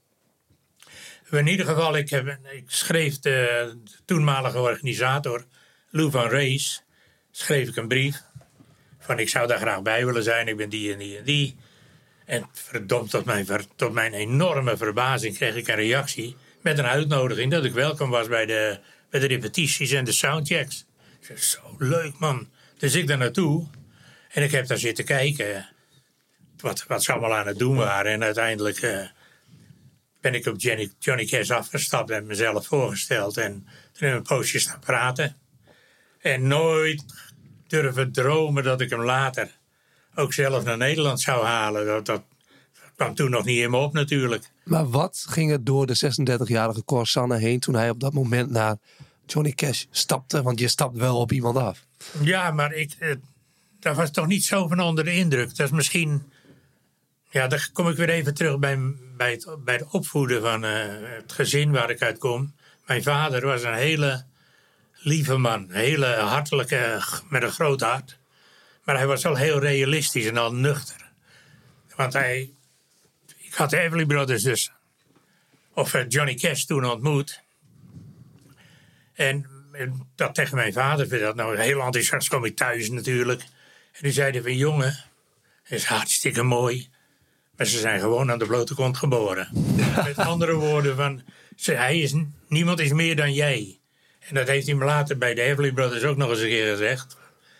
In ieder geval, ik schreef de toenmalige organisator, Lou van Rees, schreef ik een brief. Van ik zou daar graag bij willen zijn, ik ben die en die en die. En verdomd, tot mijn enorme verbazing kreeg ik een reactie met een uitnodiging dat ik welkom was bij de repetities en de soundchecks. Ik zei, zo leuk man. Dus ik daar naartoe en ik heb daar zitten kijken wat ze allemaal aan het doen waren. En uiteindelijk ben ik op Johnny Cash afgestapt en mezelf voorgesteld. En toen hebben we een poosje staan praten. En nooit durven dromen dat ik hem later ook zelf naar Nederland zou halen. Dat kwam toen nog niet in me op natuurlijk. Maar wat ging er door de 36-jarige Cor Sanne heen toen hij op dat moment naar Johnny Cash stapte? Want je stapt wel op iemand af. Ja, maar daar was toch niet zo van onder de indruk. Dat is misschien... Ja, dan kom ik weer even terug bij het opvoeden van het gezin waar ik uit kom. Mijn vader was een hele lieve man. Een hele hartelijke, met een groot hart. Maar hij was al heel realistisch en al nuchter. Want ik had de Everly Brothers dus, of Johnny Cash toen ontmoet. En dat tegen mijn vader vertelde. Nou, heel enthousiast kwam ik thuis natuurlijk. En die zeiden van, jongen, dat is hartstikke mooi. Maar ze zijn gewoon aan de blote kont geboren. Met andere woorden, niemand is meer dan jij. En dat heeft hij me later bij de Everly Brothers ook nog eens een keer gezegd.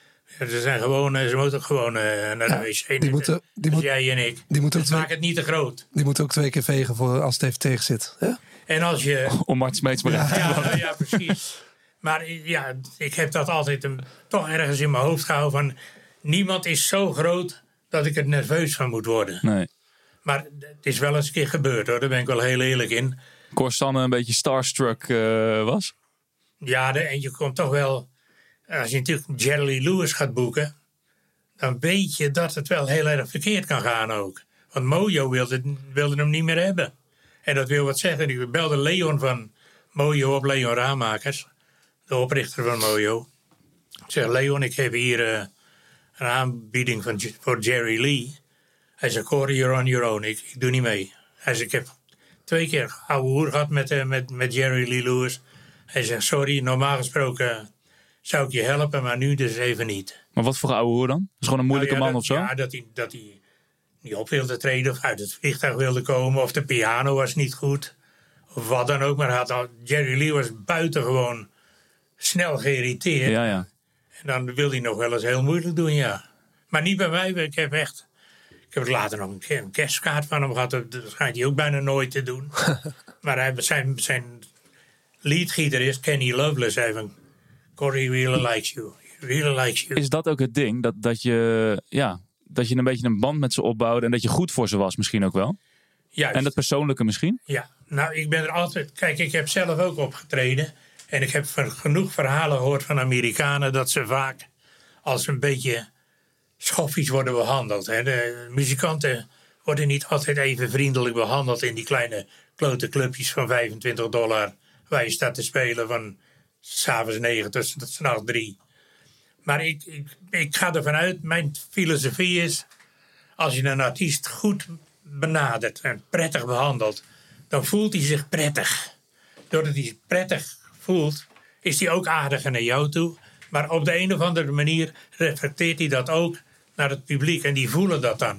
Ze moeten gewoon naar de wc. Jij en ik. Maak het niet te groot. Die moeten ook 2 keer vegen voor als het even tegen zit. Ja? En als je... Om Mart Smeets maar ja, precies. Maar ja, ik heb dat altijd toch ergens in mijn hoofd gehouden van... Niemand is zo groot dat ik er nerveus van moet worden. Nee. Maar het is wel eens een keer gebeurd hoor, daar ben ik wel heel eerlijk in. Cor Sanne een beetje starstruck was? Ja, en je komt toch wel... Als je natuurlijk Jerry Lee Lewis gaat boeken... dan weet je dat het wel heel erg verkeerd kan gaan ook. Want Mojo wilde hem niet meer hebben. En dat wil wat zeggen. Ik belde Leon van Mojo op, Leon Raamakers. De oprichter van Mojo. Ik zeg, Leon, ik heb hier een aanbieding voor Jerry Lee. Hij zei, Corey, you're on your own. Ik doe niet mee. Hij zei, ik heb 2 keer ouwe hoer gehad met Jerry Lee Lewis. Hij zegt, sorry, normaal gesproken zou ik je helpen, maar nu dus even niet. Maar wat voor ouwe hoer dan? Is gewoon een moeilijke man of zo? Ja, dat hij niet op wilde treden of uit het vliegtuig wilde komen. Of de piano was niet goed. Of wat dan ook. Maar Jerry Lee was buitengewoon snel geïrriteerd. Ja. En dan wilde hij nog wel eens heel moeilijk doen, ja. Maar niet bij mij. Ik heb later nog een kerstkaart van hem gehad. Dat schijnt hij ook bijna nooit te doen. Maar zijn leadgitarist Kenny Loveless zei van... Corey really likes you. He really likes you. Is dat ook het ding? Dat je een beetje een band met ze opbouwde... en dat je goed voor ze was misschien ook wel? Juist. En dat persoonlijke misschien? Ja. Nou, ik ben er altijd... Kijk, ik heb zelf ook opgetreden. En ik heb genoeg verhalen gehoord van Amerikanen... dat ze vaak als een beetje schoffies worden behandeld. Hè. De muzikanten worden niet altijd even vriendelijk behandeld... in die kleine klote clubjes van $25... waar je staat te spelen van... 'S'avonds 9 tot 's nachts 3. Maar ik ga ervan uit, mijn filosofie is... als je een artiest goed benadert en prettig behandelt... dan voelt hij zich prettig. Doordat hij zich prettig voelt, is hij ook aardiger naar jou toe. Maar op de een of andere manier reflecteert hij dat ook naar het publiek. En die voelen dat dan.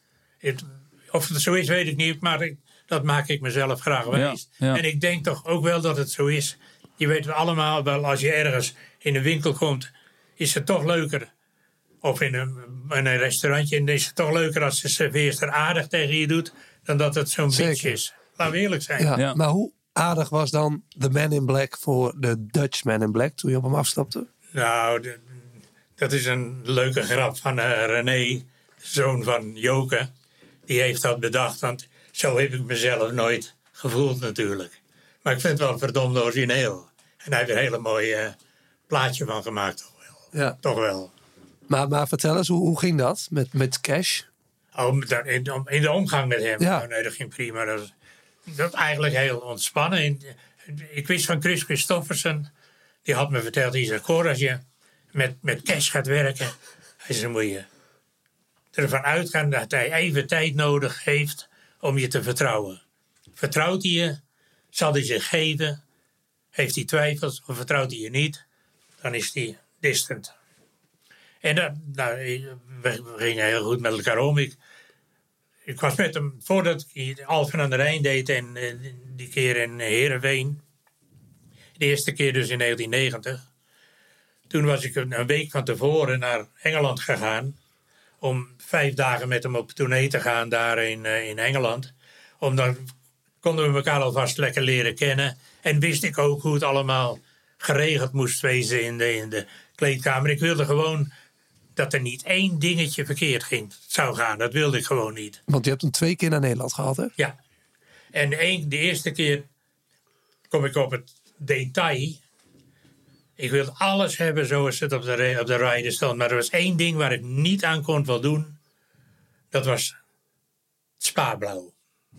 Of het zo is, weet ik niet, maar dat maak ik mezelf graag wijs. Ja. En ik denk toch ook wel dat het zo is... Je weet het allemaal wel, als je ergens in een winkel komt, is het toch leuker. Of in een restaurantje, en is het toch leuker als de serveerster aardig tegen je doet, dan dat het zo'n bitch is. Laten we eerlijk zijn. Ja. Maar hoe aardig was dan de Man in Black voor de Dutch Man in Black toen je op hem afstapte? Nou, dat is een leuke grap van René, zoon van Joke. Die heeft dat bedacht, want zo heb ik mezelf nooit gevoeld natuurlijk. Maar ik vind het wel verdomd origineel. En hij heeft er een hele mooie plaatje van gemaakt. Toch wel. Ja. Toch wel. Maar vertel eens, hoe ging dat met Cash? Oh, in de omgang met hem. Ja. Oh, nee, dat ging prima. Dat was eigenlijk heel ontspannen. Ik wist van Chris Christofferson. Die had me verteld, hij zei, Cor, als je met Cash gaat werken... Hij zei, moet je ervan uitgaan dat hij even tijd nodig heeft om je te vertrouwen. Vertrouwt hij je... Zal hij zich geven? Heeft hij twijfels of vertrouwt hij je niet? Dan is hij distant. En we gingen heel goed met elkaar om. Ik was met hem, voordat ik Alphen aan de Rijn deed... en die keer in Heerenveen. De eerste keer dus in 1990. Toen was ik een week van tevoren naar Engeland gegaan... om 5 dagen met hem op tournee te gaan daar in Engeland. Om dan... konden we elkaar alvast lekker leren kennen. En wist ik ook hoe het allemaal geregeld moest wezen in de kleedkamer. Ik wilde gewoon dat er niet één dingetje verkeerd zou gaan. Dat wilde ik gewoon niet. Want je hebt hem 2 keer naar Nederland gehad, hè? Ja. En de eerste keer kom ik op het detail. Ik wilde alles hebben zoals het op de rider stond. Maar er was 1 ding waar ik niet aan kon voldoen. Dat was Spa-blauw.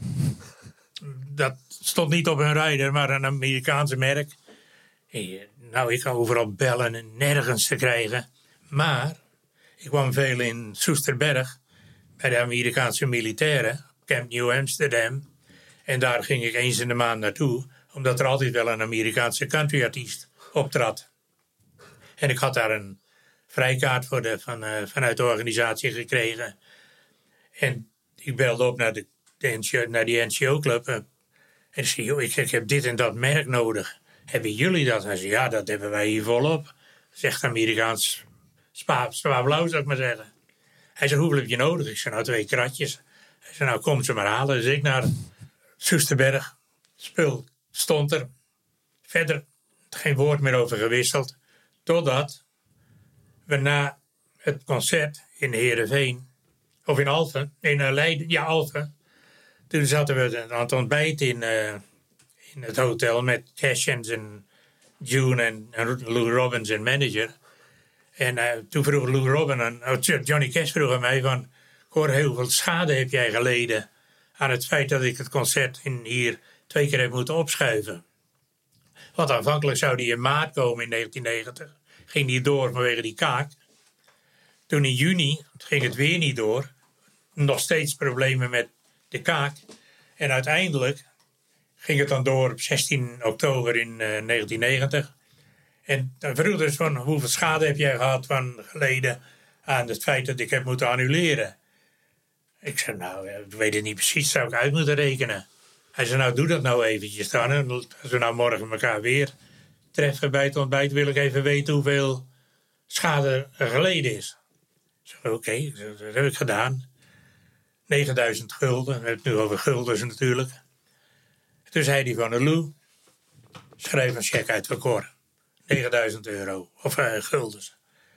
Dat stond niet op een rider, maar een Amerikaanse merk. Nou, ik ga overal bellen en nergens te krijgen. Maar ik kwam veel in Soesterberg bij de Amerikaanse militairen, Camp New Amsterdam. En daar ging ik eens in de maand naartoe, omdat er altijd wel een Amerikaanse countryartiest optrad. En ik had daar een vrijkaart vanuit de organisatie gekregen. En ik belde op naar die NCO-club. En ik zei, joh, ik heb dit en dat merk nodig. Hebben jullie dat? Hij zei, ja, dat hebben wij hier volop. Dat is echt Amerikaans Spa-blauw, zou ik maar zeggen. Hij zei, hoeveel heb je nodig? Ik zei, nou 2 kratjes. Hij zei, nou kom ze maar halen. Dus ik naar Soesterberg. Spul stond er. Verder geen woord meer over gewisseld. Totdat we na het concert in Heerenveen, of in Alphen, in Leiden, ja Alphen. Toen zaten we aan het ontbijt in het hotel met Cash en June en Lou Robin, zijn manager. En toen vroeg Lou Robin, Johnny Cash vroeg aan mij van, hoor, heel veel schade heb jij geleden aan het feit dat ik het concert hier 2 keer heb moeten opschuiven. Want aanvankelijk zou die in maart komen in 1990. Ging die door vanwege die kaak. Toen in juni ging het weer niet door. Nog steeds problemen met de kaak. En uiteindelijk ging het dan door op 16 oktober in 1990. En dan vroeg dus van, hoeveel schade heb jij gehad geleden aan het feit dat ik heb moeten annuleren? Ik zei, nou, ik weet het niet precies, zou ik uit moeten rekenen. Hij zei, nou, doe dat nou eventjes dan. En als we nou morgen elkaar weer treffen bij het ontbijt, wil ik even weten hoeveel schade er geleden is. Ik zei, oké, dat heb ik gedaan. 9000 gulden, we hebben het nu over guldens natuurlijk. Toen zei hij van, Lou, schrijf een cheque uit voor Cor. 9000 euro, of guldens.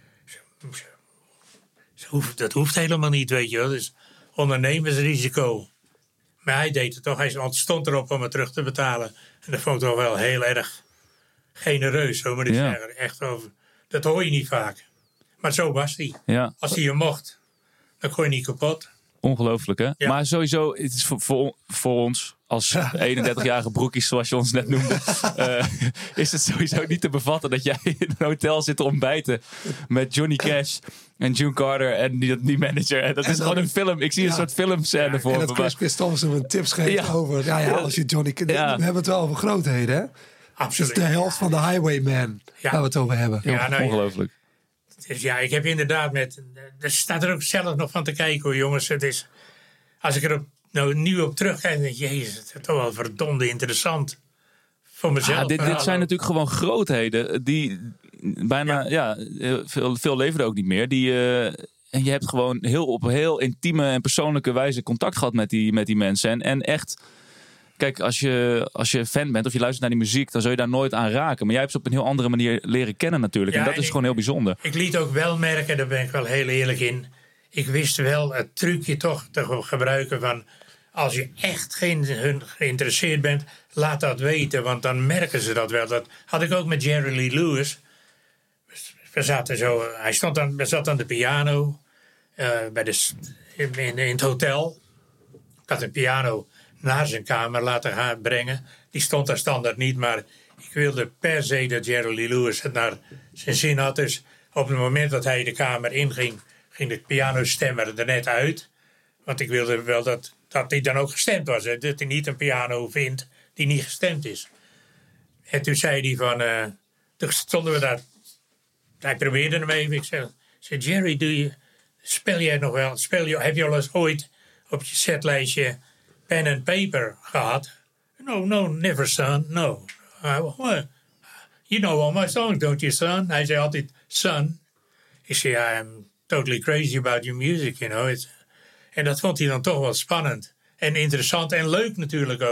Dat hoeft helemaal niet, weet je wel. Dat is ondernemersrisico. Maar hij deed het toch. Hij stond erop om het terug te betalen. En dat vond ik toch wel heel erg genereus, zo moet ik zeggen. Echt over, dat hoor je niet vaak. Maar zo was hij. Ja. Als hij je mocht, dan kon je niet kapot. Ongelooflijk, hè? Ja. Maar sowieso, het is voor ons als 31-jarige broekies, zoals je ons net noemde, is het sowieso niet te bevatten dat jij in een hotel zit te ontbijten met Johnny Cash en June Carter en die manager. En dat is gewoon een film. Ik zie een soort filmscène voor me. En dat Chris Christofferson een tips geeft over. Ja, als je Johnny... We hebben het wel over grootheden, hè? Absoluut. Het is de helft van de Highwayman waar we het over hebben. Ja, nou, ongelooflijk. Dus ja, ik heb inderdaad er staat er ook zelf nog van te kijken, hoor, jongens. Het is, als ik er nu op terugkijk, dan denk ik, jezus, het is toch wel verdomde interessant voor mezelf. Dit zijn natuurlijk gewoon grootheden die bijna, veel leven er ook niet meer. En je hebt gewoon op heel intieme en persoonlijke wijze contact gehad met die mensen. En echt, kijk, als je fan bent of je luistert naar die muziek, dan zul je daar nooit aan raken. Maar jij hebt ze op een heel andere manier leren kennen natuurlijk. Ja, en dat is gewoon heel bijzonder. Ik liet ook wel merken, daar ben ik wel heel eerlijk in. Ik wist wel het trucje toch te gebruiken van, als je echt geïnteresseerd bent, laat dat weten. Want dan merken ze dat wel. Dat had ik ook met Jerry Lee Lewis. We zaten zo, hij zat aan de piano in het hotel. Ik had een piano naar zijn kamer laten gaan brengen. Die stond daar standaard niet, maar ik wilde per se dat Jerry Lee Lewis het naar zijn zin had. Dus op het moment dat hij de kamer inging, ging de pianostemmer er net uit. Want ik wilde wel dat hij dan ook gestemd was. Hè? Dat hij niet een piano vindt die niet gestemd is. En toen zei hij van... toen stonden we daar... Hij probeerde hem even. Ik zei, Jerry, speel jij nog wel? Heb je al eens ooit op je setlijstje pen en paper gehad? No, never, son. No. You know all my songs, don't you, son? Hij zei altijd, son. Ik zei, I'm totally crazy about your music, you know. En dat vond hij dan toch wel spannend. En interessant en leuk natuurlijk ook.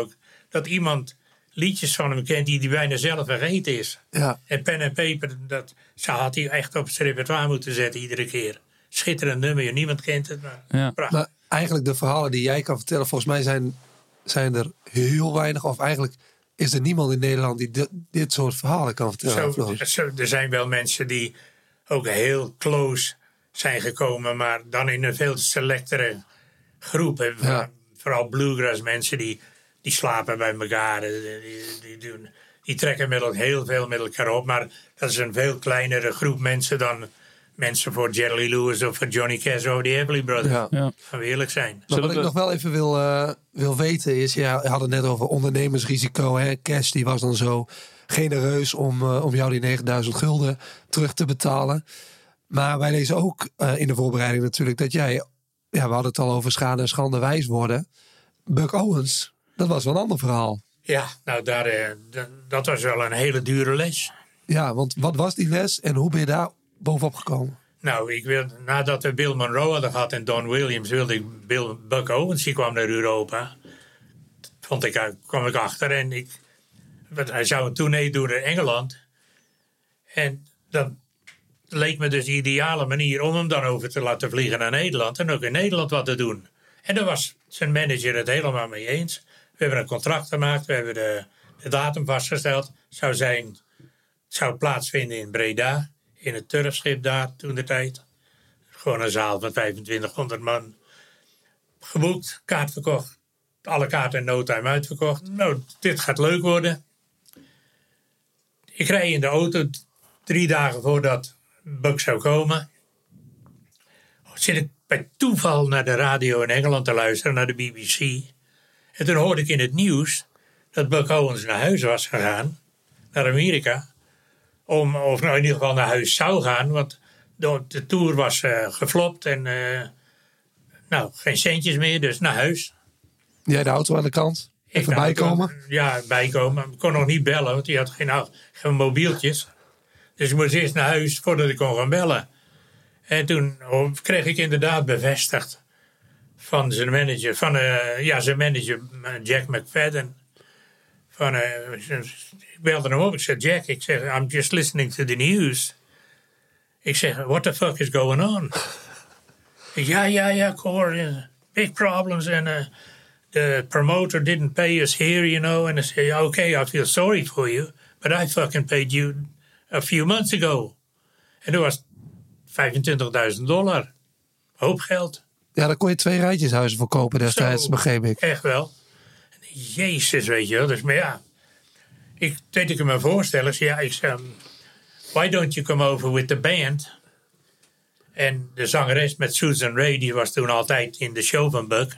dat iemand liedjes van hem kent die bijna zelf vergeten is. Ja. En Pen en Paper, dat had hij echt op zijn repertoire moeten zetten iedere keer. Schitterend nummer, niemand kent het, maar prachtig. Maar eigenlijk de verhalen die jij kan vertellen, volgens mij zijn er heel weinig, of eigenlijk is er niemand in Nederland die dit soort verhalen kan vertellen. Er zijn wel mensen die ook heel close zijn gekomen, maar dan in een veel selectere groep. Ja. Vooral bluegrass mensen die slapen bij elkaar. Die trekken heel veel met elkaar op, maar dat is een veel kleinere groep mensen dan mensen voor Jerry Lewis of voor Johnny Cash of de Everly Brothers. Ja. Gaan we eerlijk zijn. Maar wat ik nog wel even wil weten is, je had het net over ondernemersrisico. Hè? Cash die was dan zo genereus om jou die 9.000 gulden terug te betalen. Maar wij lezen ook in de voorbereiding natuurlijk dat jij, we hadden het al over schade en schande wijs worden. Buck Owens, dat was wel een ander verhaal. Ja, nou dat was wel een hele dure les. Ja, want wat was die les en hoe ben je daar bovenop gekomen? Nou, nadat we Bill Monroe hadden gehad en Don Williams, wilde ik Buck Owens, die kwam naar Europa. Kwam ik achter en hij zou een tournee doen in Engeland. En dat leek me dus de ideale manier om hem dan over te laten vliegen naar Nederland en ook in Nederland wat te doen. En daar was zijn manager het helemaal mee eens. We hebben een contract gemaakt, we hebben de datum vastgesteld. Het zou plaatsvinden in Breda, in het Turfschip daar toen de tijd. Gewoon een zaal van 2500 man. Geboekt, kaart verkocht. Alle kaarten in no time uitverkocht. Nou, dit gaat leuk worden. Ik rij in de auto 3 dagen voordat Buck zou komen. Zit ik bij toeval naar de radio in Engeland te luisteren, naar de BBC. En toen hoorde ik in het nieuws dat Buck Owens naar huis was gegaan. Naar Amerika. Of nou in ieder geval naar huis zou gaan. Want de tour was geflopt. En geen centjes meer. Dus naar huis. Jij de auto aan de kant? Even bijkomen? Ja, bijkomen. Ik kon nog niet bellen. Want hij had geen mobieltjes. Dus ik moest eerst naar huis voordat ik kon gaan bellen. En toen kreeg ik inderdaad bevestigd van zijn manager. Zijn manager Jack McFadden. Ik belde hem op. Ik zei, Jack, I'm just listening to the news. Ik zeg, what the fuck is going on? Ja, Cor, big problems. And the promoter didn't pay us here, you know. And I say, okay, I feel sorry for you. But I fucking paid you a few months ago. En dat was $25.000. Hoop geld. Ja, daar kon je 2 rijtjeshuizen voor kopen destijds, begreep ik. Echt wel. Jezus, weet je wel. Dus, maar ja, ik me voorstellen. Ik zei, why don't you come over with the band? En de zangeres met Susan Ray, die was toen altijd in de show van Buck.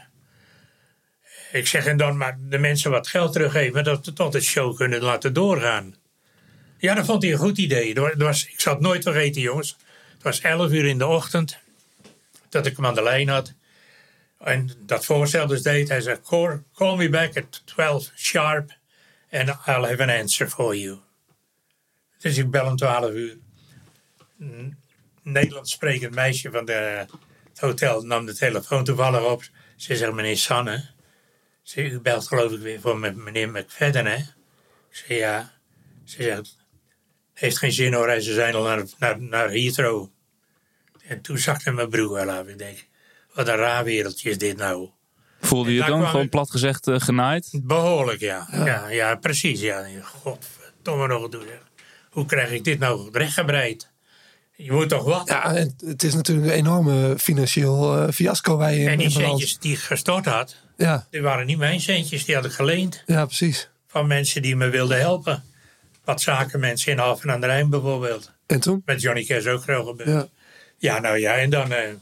Ik zeg, en dan maar de mensen wat geld teruggeven, dat we tot de show kunnen laten doorgaan. Ja, dat vond hij een goed idee. Ik zal het nooit vergeten, jongens. Het was 11 uur in de ochtend dat ik hem aan de lijn had. En dat voorstel dus deed. Hij zei, call me back at 12 sharp and I'll have an answer for you. Dus ik bel om 12 uur. Een Nederlands sprekend meisje van het hotel nam de telefoon toevallig op. Ze zegt, meneer Sanne, u belt geloof ik weer voor meneer McFadden, hè? Ik zeg, ja. Ze zegt, heeft geen zin hoor, ze zijn al naar Heathrow. En toen zakte mijn broer wel af. Ik denk, wat een raar wereldje is dit nou. Voelde je dan gewoon plat gezegd genaaid? Behoorlijk, ja. Ja, precies. Ja. Godverdomme nog doen. Hoe krijg ik dit nou rechtgebreid? Je moet toch wat? Ja, het is natuurlijk een enorme financieel fiasco waar je in die centjes die ik gestort had, die waren niet mijn centjes. Die had ik geleend. Ja, precies. Van mensen die me wilden helpen. Wat zakenmensen in Alphen aan de Rijn bijvoorbeeld. En toen? Met Johnny Cash ook groot gebeurd. Ja, en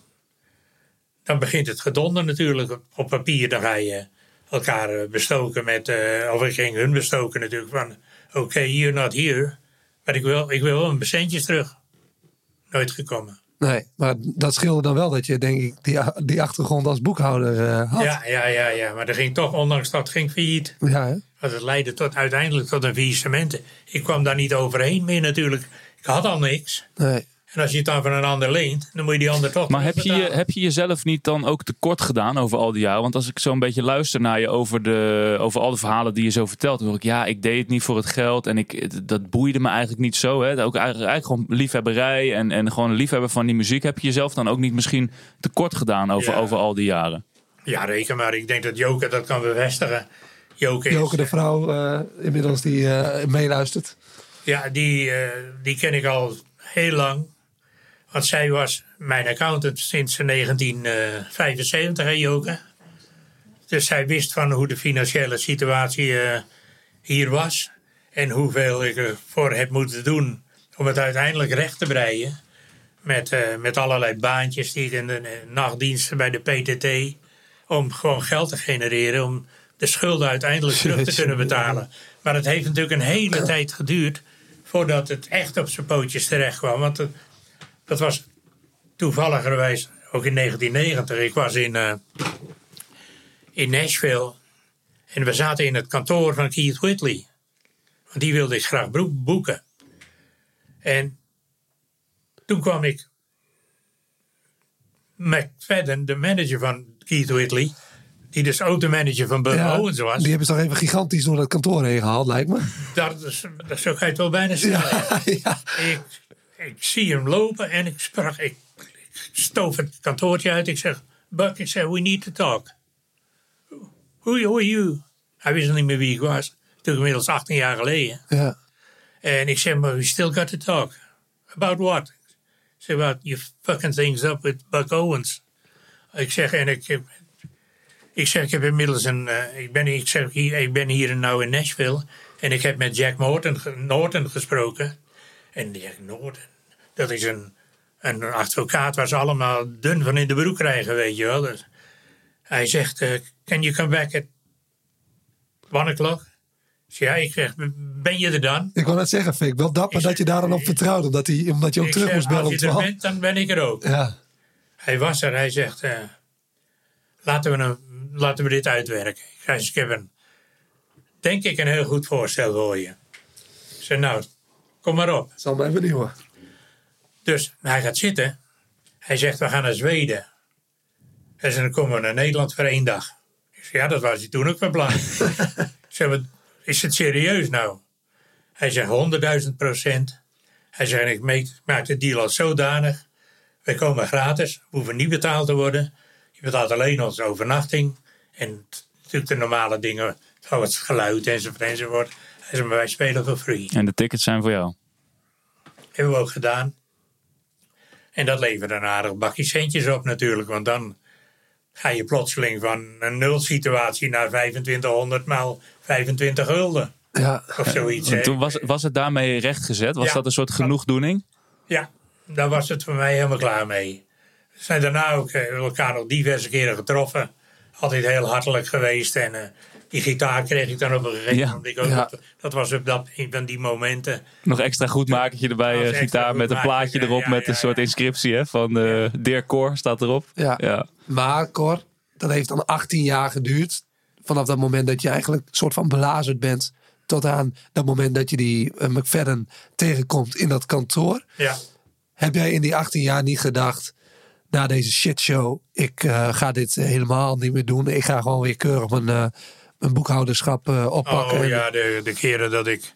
dan begint het gedonder natuurlijk. Op papier dan ga je elkaar bestoken met, of ik ging hun bestoken natuurlijk van, oké, you're not here. Maar ik wil wel mijn centjes terug. Nooit gekomen. Nee, maar dat scheelde dan wel dat je, denk ik, die achtergrond als boekhouder had. Ja, maar dat ging toch, ondanks dat ging failliet. Ja, hè? Want het leidde uiteindelijk tot een faillissement. Ik kwam daar niet overheen meer natuurlijk. Ik had al niks. Nee. En als je het dan van een ander leent, dan moet je die ander toch Maar heb je jezelf niet dan ook tekort gedaan over al die jaren? Want als ik zo een beetje luister naar je over al de verhalen die je zo vertelt, dan hoor ik, ik deed het niet voor het geld en dat boeide me eigenlijk niet zo. Hè? Ook eigenlijk gewoon liefhebberij en gewoon liefhebber van die muziek. Heb je jezelf dan ook niet misschien tekort gedaan over al die jaren? Ja, reken maar. Ik denk dat Joke dat kan bevestigen. Joke de vrouw inmiddels die meeluistert. Ja, die ken ik al heel lang. Want zij was mijn accountant sinds 1975, hè Joke? Dus zij wist van hoe de financiële situatie hier was. En hoeveel ik ervoor heb moeten doen om het uiteindelijk recht te breien. Met allerlei baantjes die ik in de nachtdiensten bij de PTT. Om gewoon geld te genereren. Om de schulden uiteindelijk terug te kunnen betalen. Maar het heeft natuurlijk een hele tijd geduurd voordat het echt op zijn pootjes terecht kwam. Want dat was toevalligerwijs ook in 1990. Ik was in Nashville. En we zaten in het kantoor van Keith Whitley. Want die wilde ik graag boeken. En toen kwam ik McFadden, de manager van Keith Whitley, die dus ook de manager van Buck Owens was. Die hebben ze toch even gigantisch door dat kantoor heen gehaald, lijkt me. Dat zo ga je het wel bijna zeggen. Ja. Ik zie hem lopen en ik stoof het kantoortje uit. Ik zeg, Buck, we need to talk. Who are you? Hij wist nog niet meer wie ik was. Toen inmiddels 18 jaar geleden. Ja. En ik zeg, but we still got to talk. About what? Ik zeg, about you fucking things up with Buck Owens. Ik zeg, ik heb inmiddels ik ben hier nou in Nashville. En ik heb met Jack Norton gesproken. En Jack Norton, dat is een advocaat waar ze allemaal dun van in de broek krijgen, weet je wel. Dus hij zegt, can you come back at 1 o'clock? Dus ja, ik zeg, ben je er dan? Ik wou net zeggen, Fik, wel dapper dat je daar dan op vertrouwde. Omdat je ook terug moest bellen om 12. Als je er bent, dan ben ik er ook. Ja. Hij was er, hij zegt, laten we dit uitwerken. Ik heb denk ik een heel goed voorstel voor je. Ik zeg, nou, kom maar op. Zal mij benieuwen. Dus hij gaat zitten. Hij zegt, we gaan naar Zweden. En dan komen we naar Nederland voor 1 dag. Ik zeg, ja, dat was hij toen ook van plan. Ik zeg, is het serieus nou? Hij zegt, 100.000%. Hij zegt, ik maak de deal al zodanig. Wij komen gratis, we hoeven niet betaald te worden. Je betaalt alleen onze overnachting. En natuurlijk de normale dingen, zoals het geluid enzovoort. Hij zegt, maar wij spelen voor free. En de tickets zijn voor jou? Hebben we ook gedaan. En dat levert een aardig bakje centjes op natuurlijk. Want dan ga je plotseling van een nulsituatie naar 2500 maal 25 gulden. Ja. Of zoiets. En toen was het daarmee rechtgezet? Was dat een soort genoegdoening? Ja, daar was het voor mij helemaal klaar mee. We zijn daarna ook elkaar nog diverse keren getroffen. Altijd heel hartelijk geweest. En die gitaar kreeg ik dan op een gegeven moment. Dat was op een van die momenten. Nog extra goedmakertje erbij, gitaar met een plaatje erop met een soort inscriptie. Hè, van Dear Cor staat erop. Ja. Maar Cor, dat heeft dan 18 jaar geduurd. Vanaf dat moment dat je eigenlijk een soort van belazerd bent. Tot aan dat moment dat je die McFadden tegenkomt in dat kantoor. Ja. Heb jij in die 18 jaar niet gedacht, na deze shitshow, ik ga dit helemaal niet meer doen. Ik ga gewoon weer keurig mijn boekhouderschap oppakken. Oh ja, de keren dat ik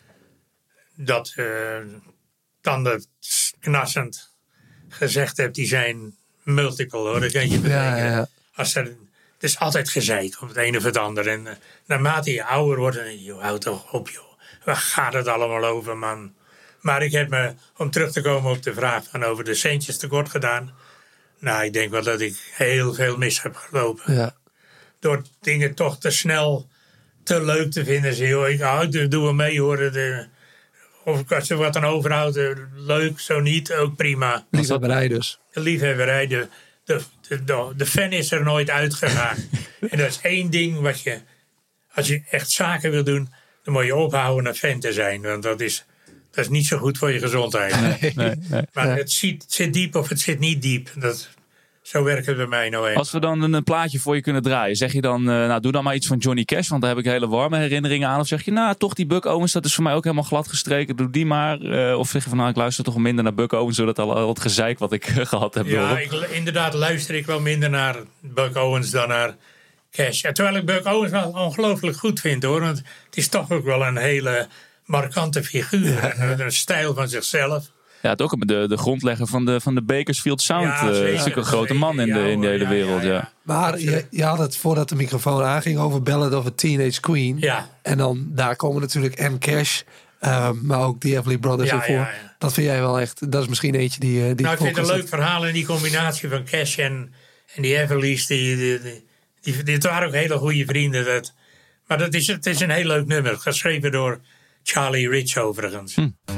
dat tanden knassend gezegd heb, die zijn multiple hoor. Dat kan je bedenken. Het is altijd gezeik op het een of het ander. En naarmate je ouder wordt, dan denk je, houd toch op joh. Waar gaat het allemaal over man? Maar ik heb me, om terug te komen op de vraag van over de centjes tekort gedaan. Nou, ik denk wel dat ik heel veel mis heb gelopen. Ja. Door dingen toch te snel, te leuk te vinden. Doe we mee hoor. Of als je wat aan overhoudt, leuk, zo niet, ook prima. Liefhebberij dus. De liefhebberij, de fan is er nooit uitgegaan. En dat is één ding wat je, als je echt zaken wil doen, dan moet je ophouden een fan te zijn. Want dat is niet zo goed voor je gezondheid. Nee. Maar het zit diep of het zit niet diep. Dat Zo werkt het bij mij nou even. Als we dan een plaatje voor je kunnen draaien, zeg je dan, doe dan maar iets van Johnny Cash, want daar heb ik hele warme herinneringen aan. Of zeg je, toch die Buck Owens, dat is voor mij ook helemaal glad gestreken, doe die maar. Of zeg je van, ik luister toch minder naar Buck Owens, zodat al het gezeik wat ik gehad heb. Inderdaad luister ik wel minder naar Buck Owens dan naar Cash. Terwijl ik Buck Owens wel ongelooflijk goed vind, hoor. Want het is toch ook wel een hele markante figuur. Ja. Een stijl van zichzelf. Ja, het ook de grondlegger van de Bakersfield Sound. Ja, is natuurlijk een grote man in de hele wereld. Ja. Maar je had het voordat de microfoon aanging over Ballad of a Teenage Queen. Ja. En dan daar komen natuurlijk en Cash, maar ook The Everly Brothers ervoor. Ja. Dat vind jij wel echt, dat is misschien eentje die ik vind het een leuk verhaal in die combinatie van Cash en die Everly's. Die waren ook hele goede vrienden. Maar het is een heel leuk nummer. Geschreven door Charlie Rich overigens.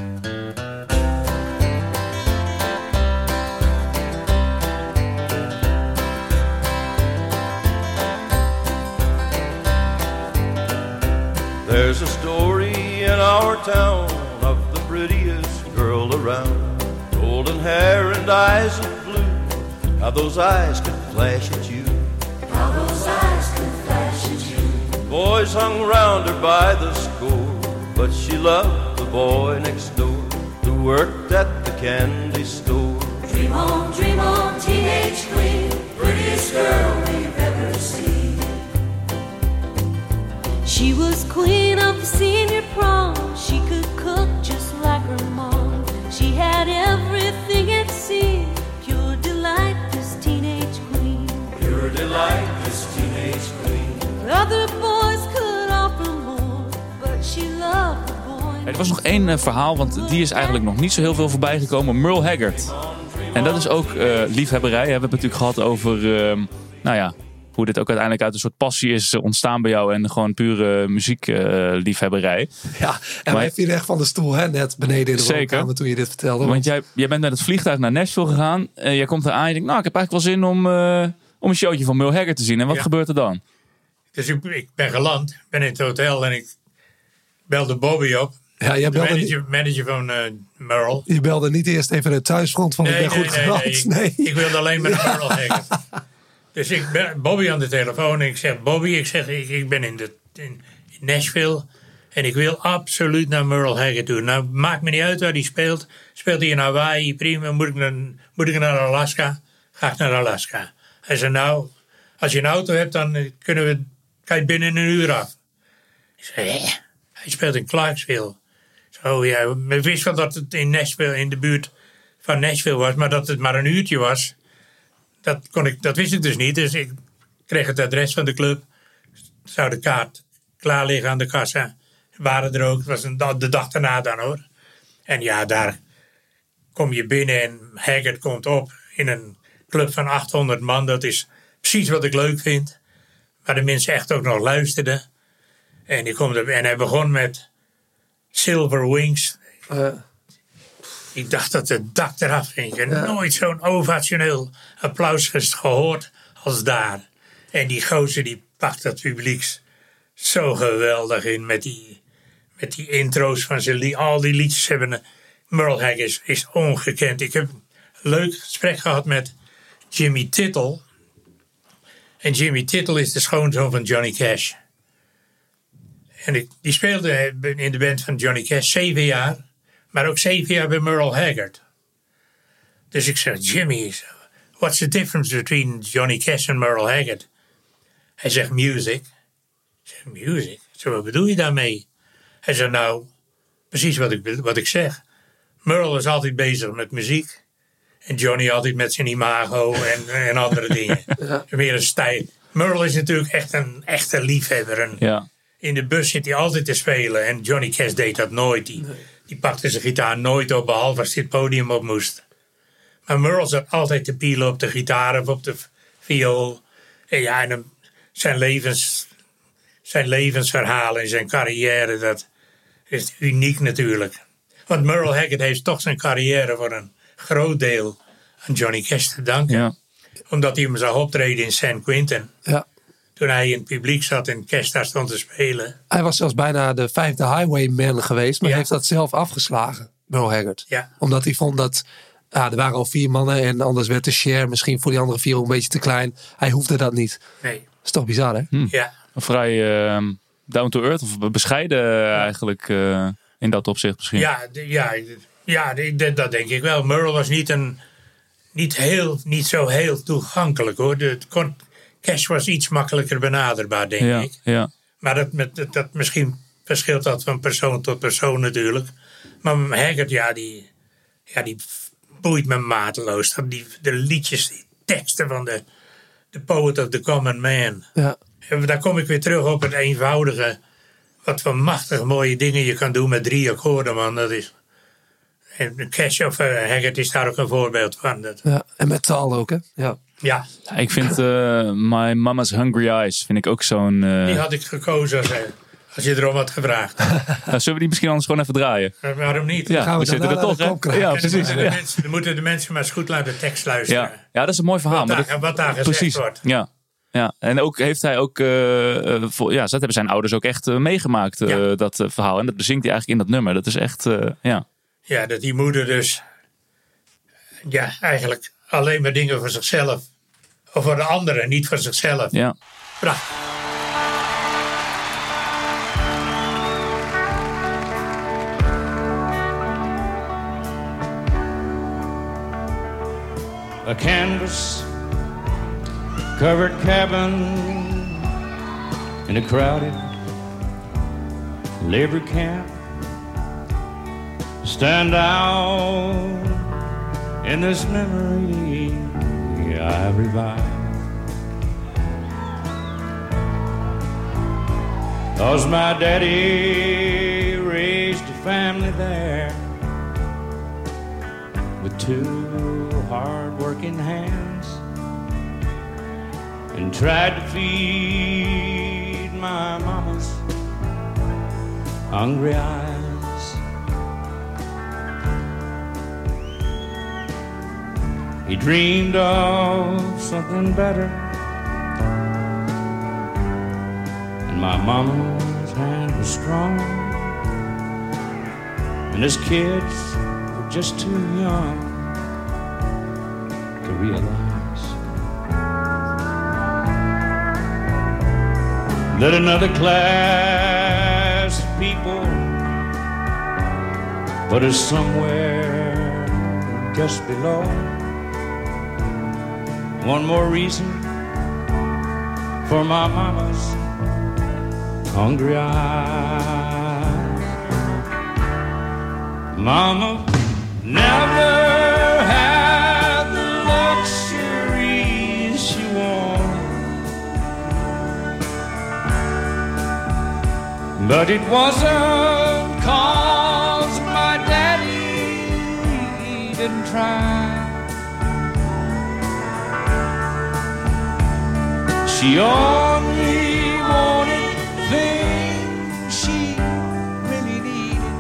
There's a story in our town of the prettiest girl around. Golden hair and eyes of blue. How those eyes could flash at you. How those eyes could flash at you. Boys hung round her by the score, but she loved the boy next door who worked at the candy store. Dream on, teenage queen, prettiest girl we've ever seen. She was queen of the senior prom. She could cook just like her mom. She had everything it seemed. Pure delight, this teenage queen. Pure delight, this teenage queen. Other boys could offer more, but she loved the boy. Er was nog één verhaal, want die is eigenlijk nog niet zo heel veel voorbij gekomen. Merle Haggard. En dat is ook liefhebberij. We hebben het natuurlijk gehad over, hoe dit ook uiteindelijk uit een soort passie is ontstaan bij jou en gewoon pure muziekliefhebberij. Ja, en wij vielen echt van de stoel, hè, net beneden in de woonkamer toen je dit vertelde. Want jij bent met het vliegtuig naar Nashville gegaan en jij komt eraan en je denkt, ik heb eigenlijk wel zin om een showtje van Merle Haggard te zien. En wat gebeurt er dan? Dus ik ben geland, ben in het hotel en ik belde Bobby op. Ja, jij belde de manager van Merle. Je belde niet eerst even het thuisfront van ik ben goed geland. Nee. Ik wilde alleen met Merle Haggard. Dus ik ben Bobby aan de telefoon en ik zeg, Bobby, ik ben in Nashville en ik wil absoluut naar Merle Haggard toe. Nou, maakt me niet uit waar hij speelt. Speelt hij in Hawaii, prima. Moet ik naar Alaska? Ga ik naar Alaska. Hij zei, nou, als je een auto hebt, dan kan je binnen een uur af. Ik zei, hij speelt in Clarksville. Zo ja, we wisten wel dat het in Nashville, in de buurt van Nashville was, maar dat het maar een uurtje was. Dat wist ik dus niet. Dus ik kreeg het adres van de club. Zou de kaart klaar liggen aan de kassa. Waren er ook. Het was de dag daarna dan, hoor. En ja, daar kom je binnen en Haggard komt op in een club van 800 man. Dat is precies wat ik leuk vind. Waar de mensen echt ook nog luisterden. En hij begon met Silver Wings. Ik dacht dat het dak eraf ging. Ik heb nooit zo'n ovationeel applaus gehoord als daar. En die gozer die pakt dat publiek zo geweldig in met die intro's van zijn al die liedjes hebben. Merle Haggard is ongekend. Ik heb een leuk gesprek gehad met Jimmy Tittle. En Jimmy Tittle is de schoonzoon van Johnny Cash. En die speelde in de band van Johnny Cash 7 jaar. Maar ook 7 jaar bij Merle Haggard. Dus ik zeg, Jimmy, what's the difference between Johnny Cash en Merle Haggard? Hij zegt, music. Ik zeg, music? Zo, wat bedoel je daarmee? Hij zegt, nou, precies wat ik zeg. Merle is altijd bezig met muziek. En Johnny altijd met zijn imago en andere dingen. Ja. Meer een stijl. Merle is natuurlijk echt een echte liefhebber. Ja. In de bus zit hij altijd te spelen. En Johnny Cash deed dat nooit. Die pakte zijn gitaar nooit op, behalve als hij het podium op moest. Maar Merle zat altijd te pielen op de gitaar of op de viool. En ja, zijn levensverhaal en zijn carrière, dat is uniek natuurlijk. Want Merle Haggard heeft toch zijn carrière voor een groot deel aan Johnny Cash te danken. Ja. Omdat hij hem zag optreden in San Quentin. Ja. Toen hij in het publiek zat en Cash daar stond te spelen. Hij was zelfs bijna de 5e Highwayman geweest. Maar heeft dat zelf afgeslagen, Merle Haggard. Ja. Omdat hij vond dat er waren al 4 mannen en anders werd de share misschien voor die andere 4 ook een beetje te klein. Hij hoefde dat niet. Nee. Dat is toch bizar, hè? Ja. Vrij down to earth of bescheiden eigenlijk in dat opzicht misschien. Ja, dat denk ik wel. Merle was niet zo heel toegankelijk, hoor. Cash was iets makkelijker benaderbaar, denk ik. Ja. Maar dat misschien verschilt dat van persoon tot persoon natuurlijk. Maar Haggard, die boeit me mateloos. De liedjes, die teksten van de Poet of the Common Man. Ja. En daar kom ik weer terug op het eenvoudige. Wat voor machtig mooie dingen je kan doen met 3 akkoorden, man. Dat is... En Cash of Haggard is daar ook een voorbeeld van. Ja, en met taal ook, hè? Ja. Ja. Ik vind My Mama's Hungry Eyes vind ik ook zo'n... Die had ik gekozen als je erom had gevraagd. Zullen we die misschien anders gewoon even draaien? Waarom niet? Ja, gaan we zitten er toch, hè? Ja, precies. Dan moeten de mensen maar eens goed naar de tekst luisteren. Ja, dat is een mooi verhaal. Wat daar gezegd wordt. Ja, en ook heeft hij ook... dat hebben zijn ouders ook echt meegemaakt, dat verhaal. En dat bezingt hij eigenlijk in dat nummer. Dat is echt, Ja, dat die moeder dus... Ja, eigenlijk alleen maar dingen voor zichzelf. Of voor de anderen, niet voor zichzelf. Ja. Prachtig. A canvas covered cabin in a crowded labor camp stand out in this memory I revive. 'Cause my daddy raised a family there with 2 hard-working hands and tried to feed my mama's hungry eyes. He dreamed of something better, and my mama's hand was strong, and his kids were just too young to realize that another class of people put us somewhere just below. One more reason for my mama's hungry eyes. Mama never had the luxuries she wanted, but it wasn't 'cause my daddy didn't try. She only wanted things she really needed.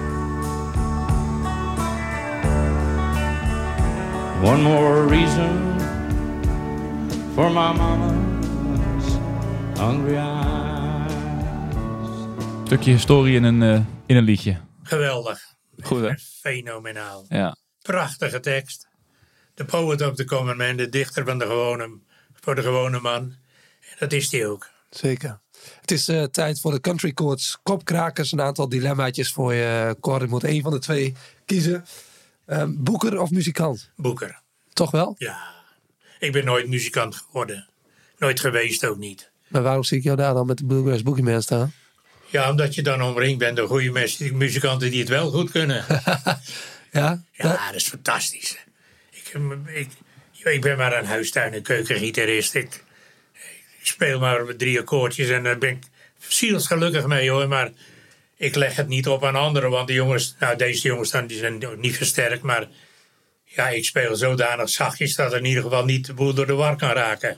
One more reason for my mama's hungry eyes. Stukje historie in een liedje. Geweldig. Goed, hè? Fenomenaal. Ja. Prachtige tekst. The Poet of the Common Man, de dichter van voor de gewone man. Dat is die ook. Zeker. Het is tijd voor de Country Chords kopkrakers. Een aantal dilemmaatjes voor je, Cor. Je moet 1 van de 2 kiezen. Boeker of muzikant? Boeker. Toch wel? Ja. Ik ben nooit muzikant geworden. Nooit geweest ook niet. Maar waarom zie ik jou daar dan met de Bluegrass Boogie Man staan? Ja, omdat je dan omringd bent door goede muzikanten die het wel goed kunnen. Ja? Ja, dat is fantastisch. Ik ben maar een huistuin- en keukengitarist. Ik speel maar met 3 akkoordjes en daar ben ik zielsgelukkig mee, hoor. Maar ik leg het niet op aan anderen, want deze jongens die zijn niet versterkt. Maar ja, ik speel zodanig zachtjes dat in ieder geval niet de boel door de war kan raken.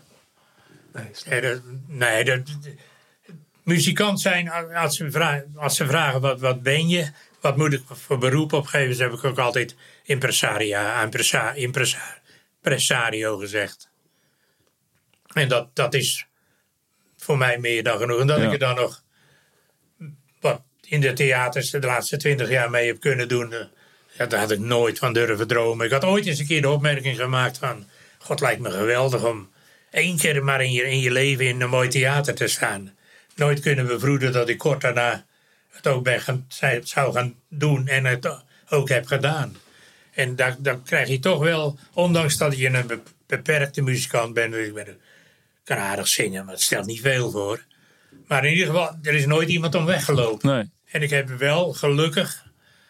Muzikant zijn, als ze vragen wat ben je, wat moet ik voor beroep opgeven, heb ik ook altijd impresario gezegd. En dat is voor mij meer dan genoeg. En dat ik er dan nog wat in de theaters de laatste 20 jaar mee heb kunnen doen, Ja, daar had ik nooit van durven dromen. Ik had ooit eens een keer de opmerking gemaakt van... God, lijkt me geweldig om 1 keer maar in je leven in een mooi theater te staan. Nooit kunnen we vroeden dat ik kort daarna het ook zou gaan doen en het ook heb gedaan. En dan krijg je toch wel, ondanks dat je een beperkte muzikant bent... Ik kan aardig zingen, maar het stelt niet veel voor. Maar in ieder geval, er is nooit iemand om weggelopen. Nee. En ik heb wel gelukkig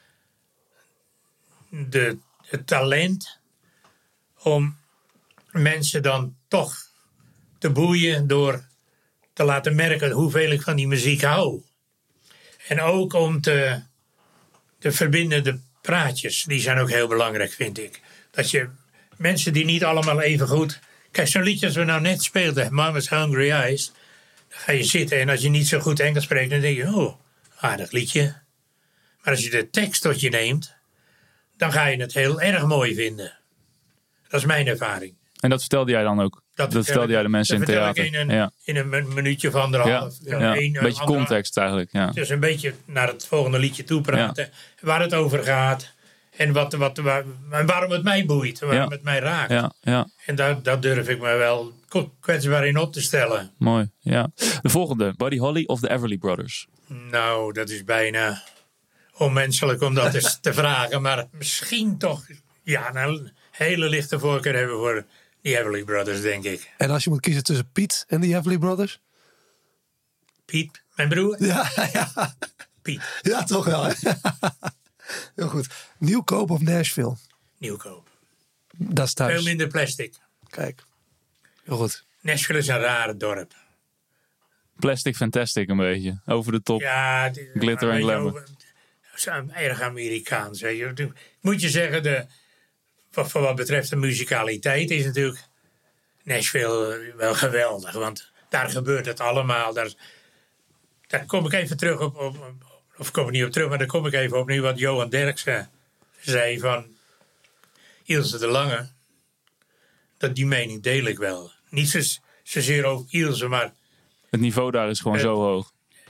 het talent om mensen dan toch te boeien door te laten merken hoeveel ik van die muziek hou. En ook om de verbindende praatjes, die zijn ook heel belangrijk, vind ik. Dat je mensen die niet allemaal even goed... Kijk, zo'n liedje als we nou net speelden, Mama's Hungry Eyes... dan ga je zitten en als je niet zo goed Engels spreekt... dan denk je, oh, aardig liedje. Maar als je de tekst tot je neemt... dan ga je het heel erg mooi vinden. Dat is mijn ervaring. En dat vertelde jij dan ook? Dat vertelde jij de mensen in het theater? In een minuutje of anderhalf. Een beetje context eigenlijk. Ja. Dus een beetje naar het volgende liedje toe praten. Ja. Waar het over gaat. En waarom het mij boeit. Waarom het mij raakt. Ja. En daar durf ik me wel kwetsbaar in op te stellen. Mooi, ja. De volgende. Buddy Holly of the Everly Brothers? Nou, dat is bijna onmenselijk om dat eens te vragen. Maar misschien toch een hele lichte voorkeur hebben voor die Everly Brothers, denk ik. En als je moet kiezen tussen Piet en die Everly Brothers? Piet, mijn broer? Ja. Piet. Ja, toch wel, hè? Heel goed. Nieuwkoop of Nashville? Nieuwkoop. Dat is thuis. Veel minder plastic. Kijk. Heel goed. Nashville is een rare dorp. Plastic fantastic een beetje. Over de top. Ja. Glitter en glamour. Erg Amerikaans. Weet je. Moet je zeggen, voor wat betreft de muzikaliteit is natuurlijk Nashville wel geweldig. Want daar gebeurt het allemaal. Daar kom ik even terug op. Of kom ik niet op terug, maar daar kom ik even op nu wat Johan Derksen zei van Ilse de Lange. Die mening deel ik wel. Niet zozeer over Ilse, maar... Het niveau daar is gewoon zo hoog.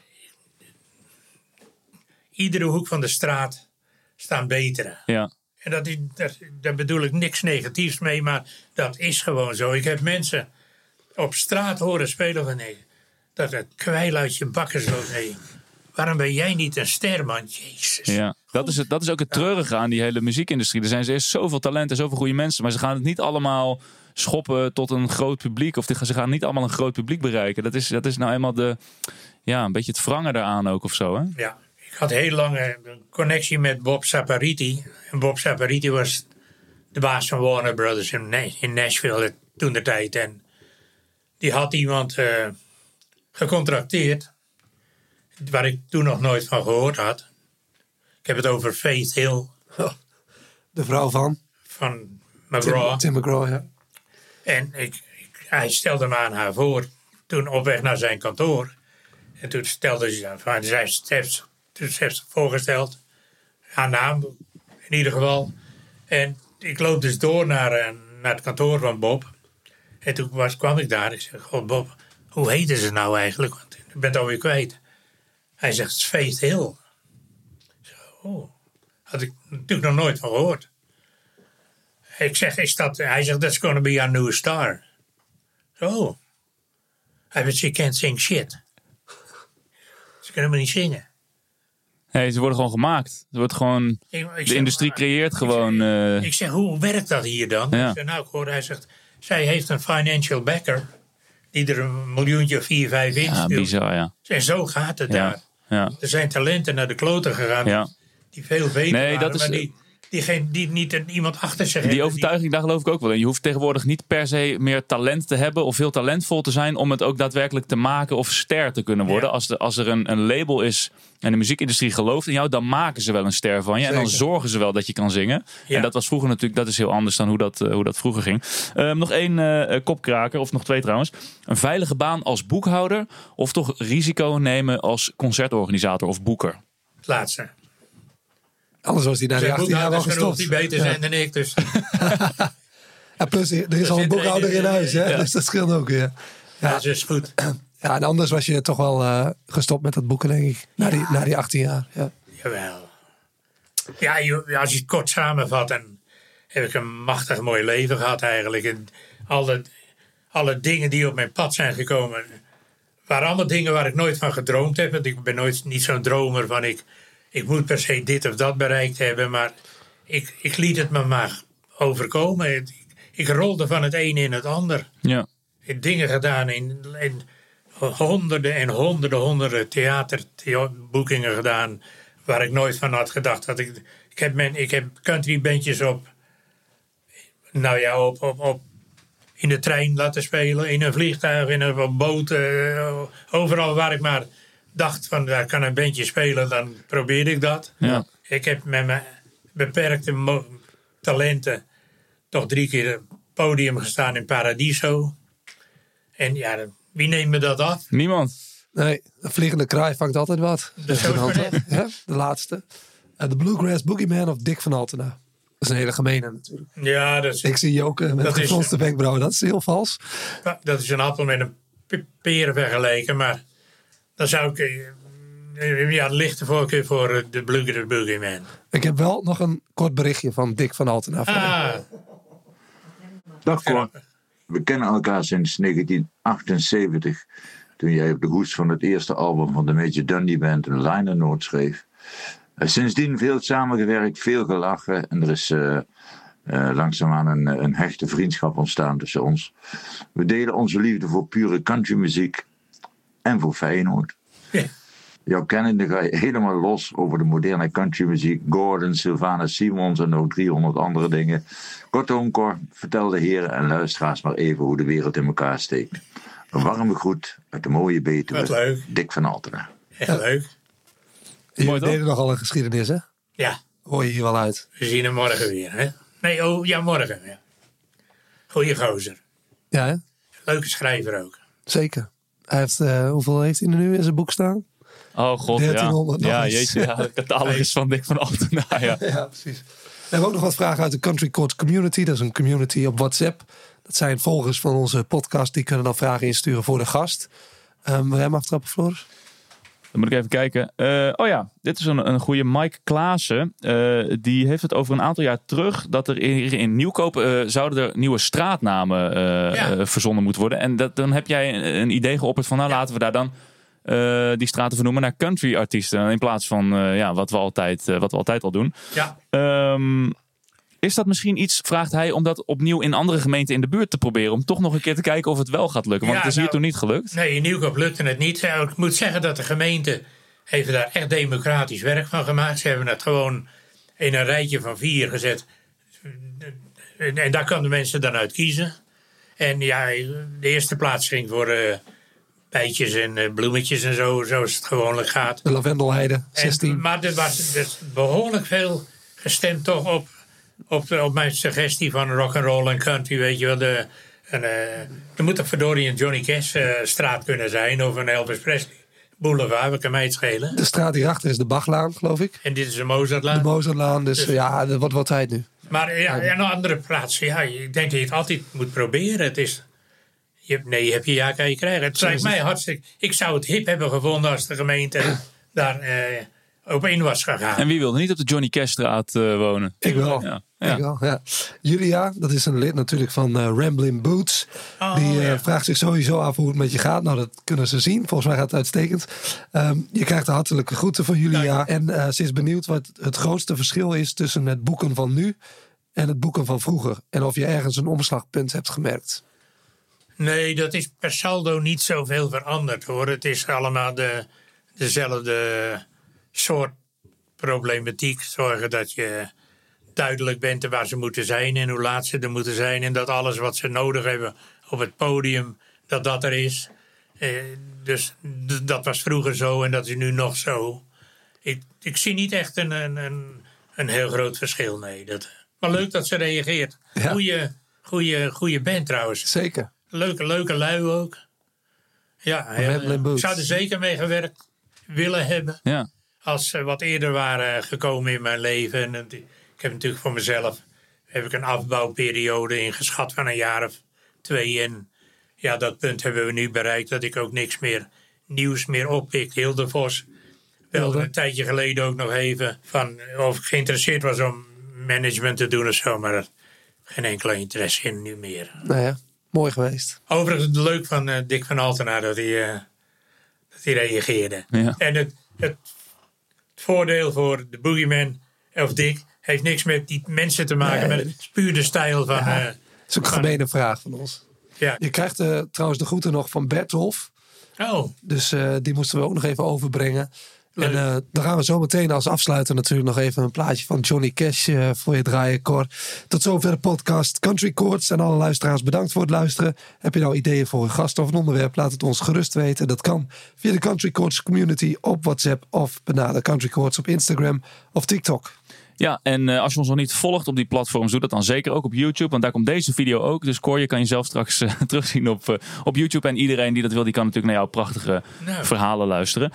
Iedere hoek van de straat staan betere. Ja. En daar bedoel ik niks negatiefs mee, maar dat is gewoon zo. Ik heb mensen op straat horen spelen van nee, dat het kwijl uit je bakken zo nee. Waarom ben jij niet een ster, man? Jezus. Ja, dat is ook het treurige aan die hele muziekindustrie. Er zijn zoveel talent en zoveel goede mensen, maar ze gaan het niet allemaal schoppen tot een groot publiek. Of ze gaan niet allemaal een groot publiek bereiken. Dat is nou eenmaal een beetje het wrangen daaraan ook of zo, hè? Ja. Ik had heel lang een connectie met Bob Sapariti. En Bob Sapariti was de baas van Warner Brothers in Nashville toen de tijd. En die had iemand gecontracteerd waar ik toen nog nooit van gehoord had. Ik heb het over Faith Hill. De vrouw van McGraw. Tim McGraw, ja. En hij stelde me aan haar voor toen op weg naar zijn kantoor. En toen stelde ze van toen heeft ze voorgesteld, haar naam in ieder geval. En ik loop dus door naar het kantoor van Bob. En toen kwam ik daar. Ik zeg, god Bob, hoe heette ze nou eigenlijk? Want ik ben het alweer kwijt. Hij zegt, het is Faith Hill. Had ik natuurlijk nog nooit van gehoord. Ik zeg, hij zegt, that's gonna be our new star. Hij zegt, she can't sing shit. Ze kunnen me niet zingen. Nee, ze worden gewoon gemaakt. De industrie creëert gewoon... Ik zeg, hoe werkt dat hier dan? Ja. Ik zeg, nou, ik hoor, hij zegt, zij heeft een financial backer die er $1 miljoen of 4, 5 in stuurt. Bizar, ja. En zo gaat het daar. Ja. Er zijn talenten naar de kloten gegaan die veel beter waren, maar die niet iemand achter zich hebben. Die overtuiging, daar geloof ik ook wel in. Je hoeft tegenwoordig niet per se meer talent te hebben of heel talentvol te zijn om het ook daadwerkelijk te maken of ster te kunnen worden. Ja. Als er een label is en de muziekindustrie gelooft in jou, dan maken ze wel een ster van je. Zeker. En dan zorgen ze wel dat je kan zingen. Ja. En dat was vroeger natuurlijk, dat is heel anders dan hoe dat vroeger ging. Nog 1 kopkraker, of nog 2 trouwens. Een veilige baan als boekhouder of toch risico nemen als concertorganisator of boeker? Het laatste. Anders was hij daar die 18 jaar wel gestopt. Die beter zijn dan ik, dus. Ja, plus, er is al een boekhouder in huis, hè? Ja. Dus dat scheelt ook weer. Ja, dat is goed. Ja, en anders was je toch wel gestopt met dat boeken, denk ik. Na die 18 jaar. Ja. Jawel. Ja, als je het kort samenvat, dan heb ik een machtig mooi leven gehad eigenlijk. En alle dingen die op mijn pad zijn gekomen, waren allemaal dingen waar ik nooit van gedroomd heb. Want ik ben niet zo'n dromer van ik moet per se dit of dat bereikt hebben. Maar ik liet het me maar overkomen. Ik rolde van het een in het ander. Ja. Ik heb dingen gedaan in honderden en honderden theaterboekingen gedaan waar ik nooit van had gedacht. Dat ik heb countrybandjes op in de trein laten spelen, in een vliegtuig, in een boot, overal waar ik maar dacht van daar kan een bandje spelen, dan probeerde ik dat. Ja. Ik heb met mijn beperkte talenten toch 3 keer podium gestaan in Paradiso. En ja, wie neemt me dat af? Niemand. Nee, een vliegende kraai vangt altijd wat. De laatste. The Bluegrass Boogeyman of Dick van Altena. Dat is een hele gemene natuurlijk. Ja, dat is, Ik zie Joke met een gefronste wenkbrauwen. Dat is heel vals. dat is een appel met een peer vergeleken, maar dan zou ik de lichte voorkeur voor de Bluegrass Boogeyman. Ik heb wel nog een kort berichtje van Dick van Altena. Dag Cor. We kennen elkaar sinds 1978. Toen jij op de hoes van het eerste album van de Major Dundee Band een liner note schreef. Sindsdien veel samengewerkt, veel gelachen. En er is langzaamaan een hechte vriendschap ontstaan tussen ons. We delen onze liefde voor pure countrymuziek en voor Feyenoord. Ja. Jouw kennende ga je helemaal los over de moderne countrymuziek. Gordon, Sylvana Simons en nog 300 andere dingen. Kortom, Cor, vertel de heren en luisteraars maar even hoe de wereld in elkaar steekt. Een warme groet uit de mooie Betuwe. Wat leuk. Dick van Altena. Echt leuk. Jullie deden nogal een geschiedenis, hè? Ja. Hoor je hier wel uit. We zien hem morgen weer, hè? Nee, morgen. Ja. Goeie gozer. Ja, hè? Leuke schrijver ook. Zeker. Hij heeft, hoeveel heeft hij er nu in zijn boek staan? Oh god, 1300 nog ja. iets. Jeetje, ja, de catalogus van Dick van Altena. Ja. Ja, precies. We hebben ook nog wat vragen uit de Country Court Community. Dat is een community op WhatsApp. Dat zijn volgers van onze podcast. Die kunnen dan vragen insturen voor de gast. Wil jij hem aftrappen, Floris? Dan moet ik even kijken. Dit is een goede. Mike Klaassen. Die heeft het over een aantal jaar terug. Dat er in Nieuwkoop zouden er nieuwe straatnamen verzonnen moeten worden. En dan heb jij een idee geopperd van laten we daar dan die straten vernoemen naar country artiesten. In plaats van wat we altijd al doen. Ja. Is dat misschien iets, vraagt hij, om dat opnieuw in andere gemeenten in de buurt te proberen? Om toch nog een keer te kijken of het wel gaat lukken. Want het is hier toen niet gelukt. Nee, in Nieuwkoop lukte het niet. Ik moet zeggen dat de gemeente heeft daar echt democratisch werk van gemaakt. Ze hebben het gewoon in een rijtje van 4 gezet. En daar kan de mensen dan uit kiezen. En ja, de eerste plaats ging voor bijtjes en bloemetjes en zo, zoals het gewoonlijk gaat. De Lavendelheide, 16. Maar er was dus behoorlijk veel gestemd toch op mijn suggestie van rock'n'roll en country, weet je wel. Er moet toch verdorie een Johnny Cash straat kunnen zijn of een Elvis Presley boulevard, wat kan mij het schelen. De straat hierachter is de Bachlaan, geloof ik. En dit is de Mozartlaan. De Mozartlaan, dus dat wordt wat tijd nu. Maar en een andere plaats, ik denk dat je het altijd moet proberen. Het is, je hebt je kan je krijgen. Het lijkt mij hartstikke. Ik zou het hip hebben gevonden als de gemeente daar op in was gegaan. En wie wil niet op de Johnny Cashstraat wonen? Ik wel. Ja. Ik wel, ja. Julia, dat is een lid natuurlijk van Ramblin' Boots. Die vraagt zich sowieso af hoe het met je gaat. Nou, dat kunnen ze zien. Volgens mij gaat het uitstekend. Je krijgt de hartelijke groeten van Julia. En ze is benieuwd wat het grootste verschil is tussen het boeken van nu en het boeken van vroeger. En of je ergens een omslagpunt hebt gemerkt. Nee, dat is per saldo niet zoveel veranderd, hoor. Het is allemaal dezelfde soort problematiek. Zorgen dat je duidelijk bent waar ze moeten zijn en hoe laat ze er moeten zijn. En dat alles wat ze nodig hebben op het podium, dat er is. Dus dat was vroeger zo en dat is nu nog zo. Ik zie niet echt een heel groot verschil, nee. Maar leuk dat ze reageert. Ja. Goeie band trouwens. Zeker. Leuke lui ook. Ja, ik zou er zeker mee gewerkt willen hebben. Ja. Als ze wat eerder waren gekomen in mijn leven. En ik heb natuurlijk voor mezelf een afbouwperiode ingeschat van een jaar of 2. En ja, dat punt hebben we nu bereikt dat ik ook niks meer nieuws meer oppik. Hilde Vos belde een tijdje geleden ook nog even van of ik geïnteresseerd was om management te doen of zo, maar geen enkele interesse in nu meer. Nou ja, mooi geweest. Overigens leuk van Dick van Altena dat hij reageerde. Ja. En het voordeel voor de Boogeyman of Dick heeft niks met die mensen te maken, maar het is puur de stijl van... dat is ook een gemene vraag van ons. Ja. Je krijgt trouwens de groeten nog van Bertolf. Oh. Dus die moesten we ook nog even overbrengen. Leuk. En dan gaan we zo meteen als afsluiter natuurlijk nog even een plaatje van Johnny Cash voor je draaien, Cor. Tot zover de podcast Country Chords. En alle luisteraars bedankt voor het luisteren. Heb je nou ideeën voor een gast of een onderwerp? Laat het ons gerust weten. Dat kan via de Country Chords community op WhatsApp of benader Country Chords op Instagram of TikTok. Ja, en als je ons nog niet volgt op die platforms, doe dat dan zeker ook op YouTube. Want daar komt deze video ook. Dus Cor, je kan jezelf straks terugzien op YouTube. En iedereen die dat wil, die kan natuurlijk naar jouw prachtige verhalen luisteren.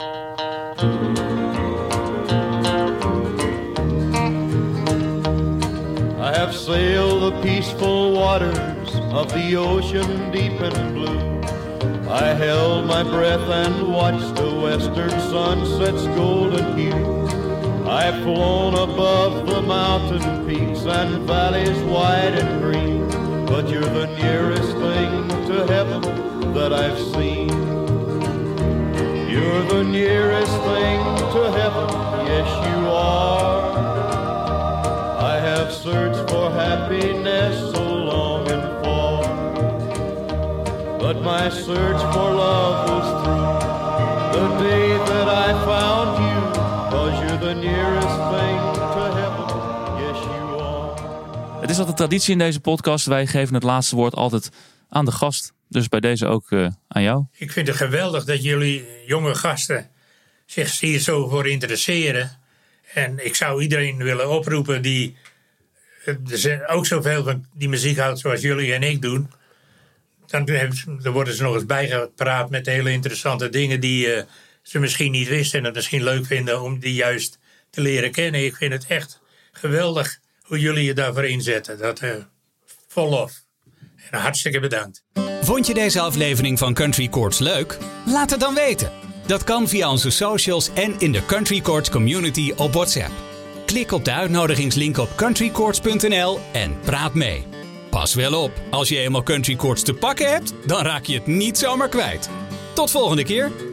I have sailed the peaceful waters of the ocean deep and blue. I held my breath and watched the western sunset's golden hue. I've flown above the mountain peaks and valleys wide and green, but you're the nearest thing to heaven that I've seen. You're the nearest thing to heaven, yes you are. I have searched for happiness so long and far, but my search for love was through the day that I found you. 'Cause you're the nearest thing to heaven, yes you are. Het is altijd traditie in deze podcast. Wij geven het laatste woord altijd aan de gast. Dus bij deze ook aan jou. Ik vind het geweldig dat jullie jonge gasten zich hier zo voor interesseren. En ik zou iedereen willen oproepen die ook zoveel van die muziek houdt zoals jullie en ik doen. Dan worden ze nog eens bijgepraat met hele interessante dingen die ze misschien niet wisten en het misschien leuk vinden om die juist te leren kennen. Ik vind het echt geweldig hoe jullie je daarvoor inzetten. Dat vol lof. En hartstikke bedankt. Vond je deze aflevering van Country Chords leuk? Laat het dan weten. Dat kan via onze socials en in de Country Chords community op WhatsApp. Klik op de uitnodigingslink op countrychords.nl en praat mee. Pas wel op, als je eenmaal Country Chords te pakken hebt, dan raak je het niet zomaar kwijt. Tot volgende keer.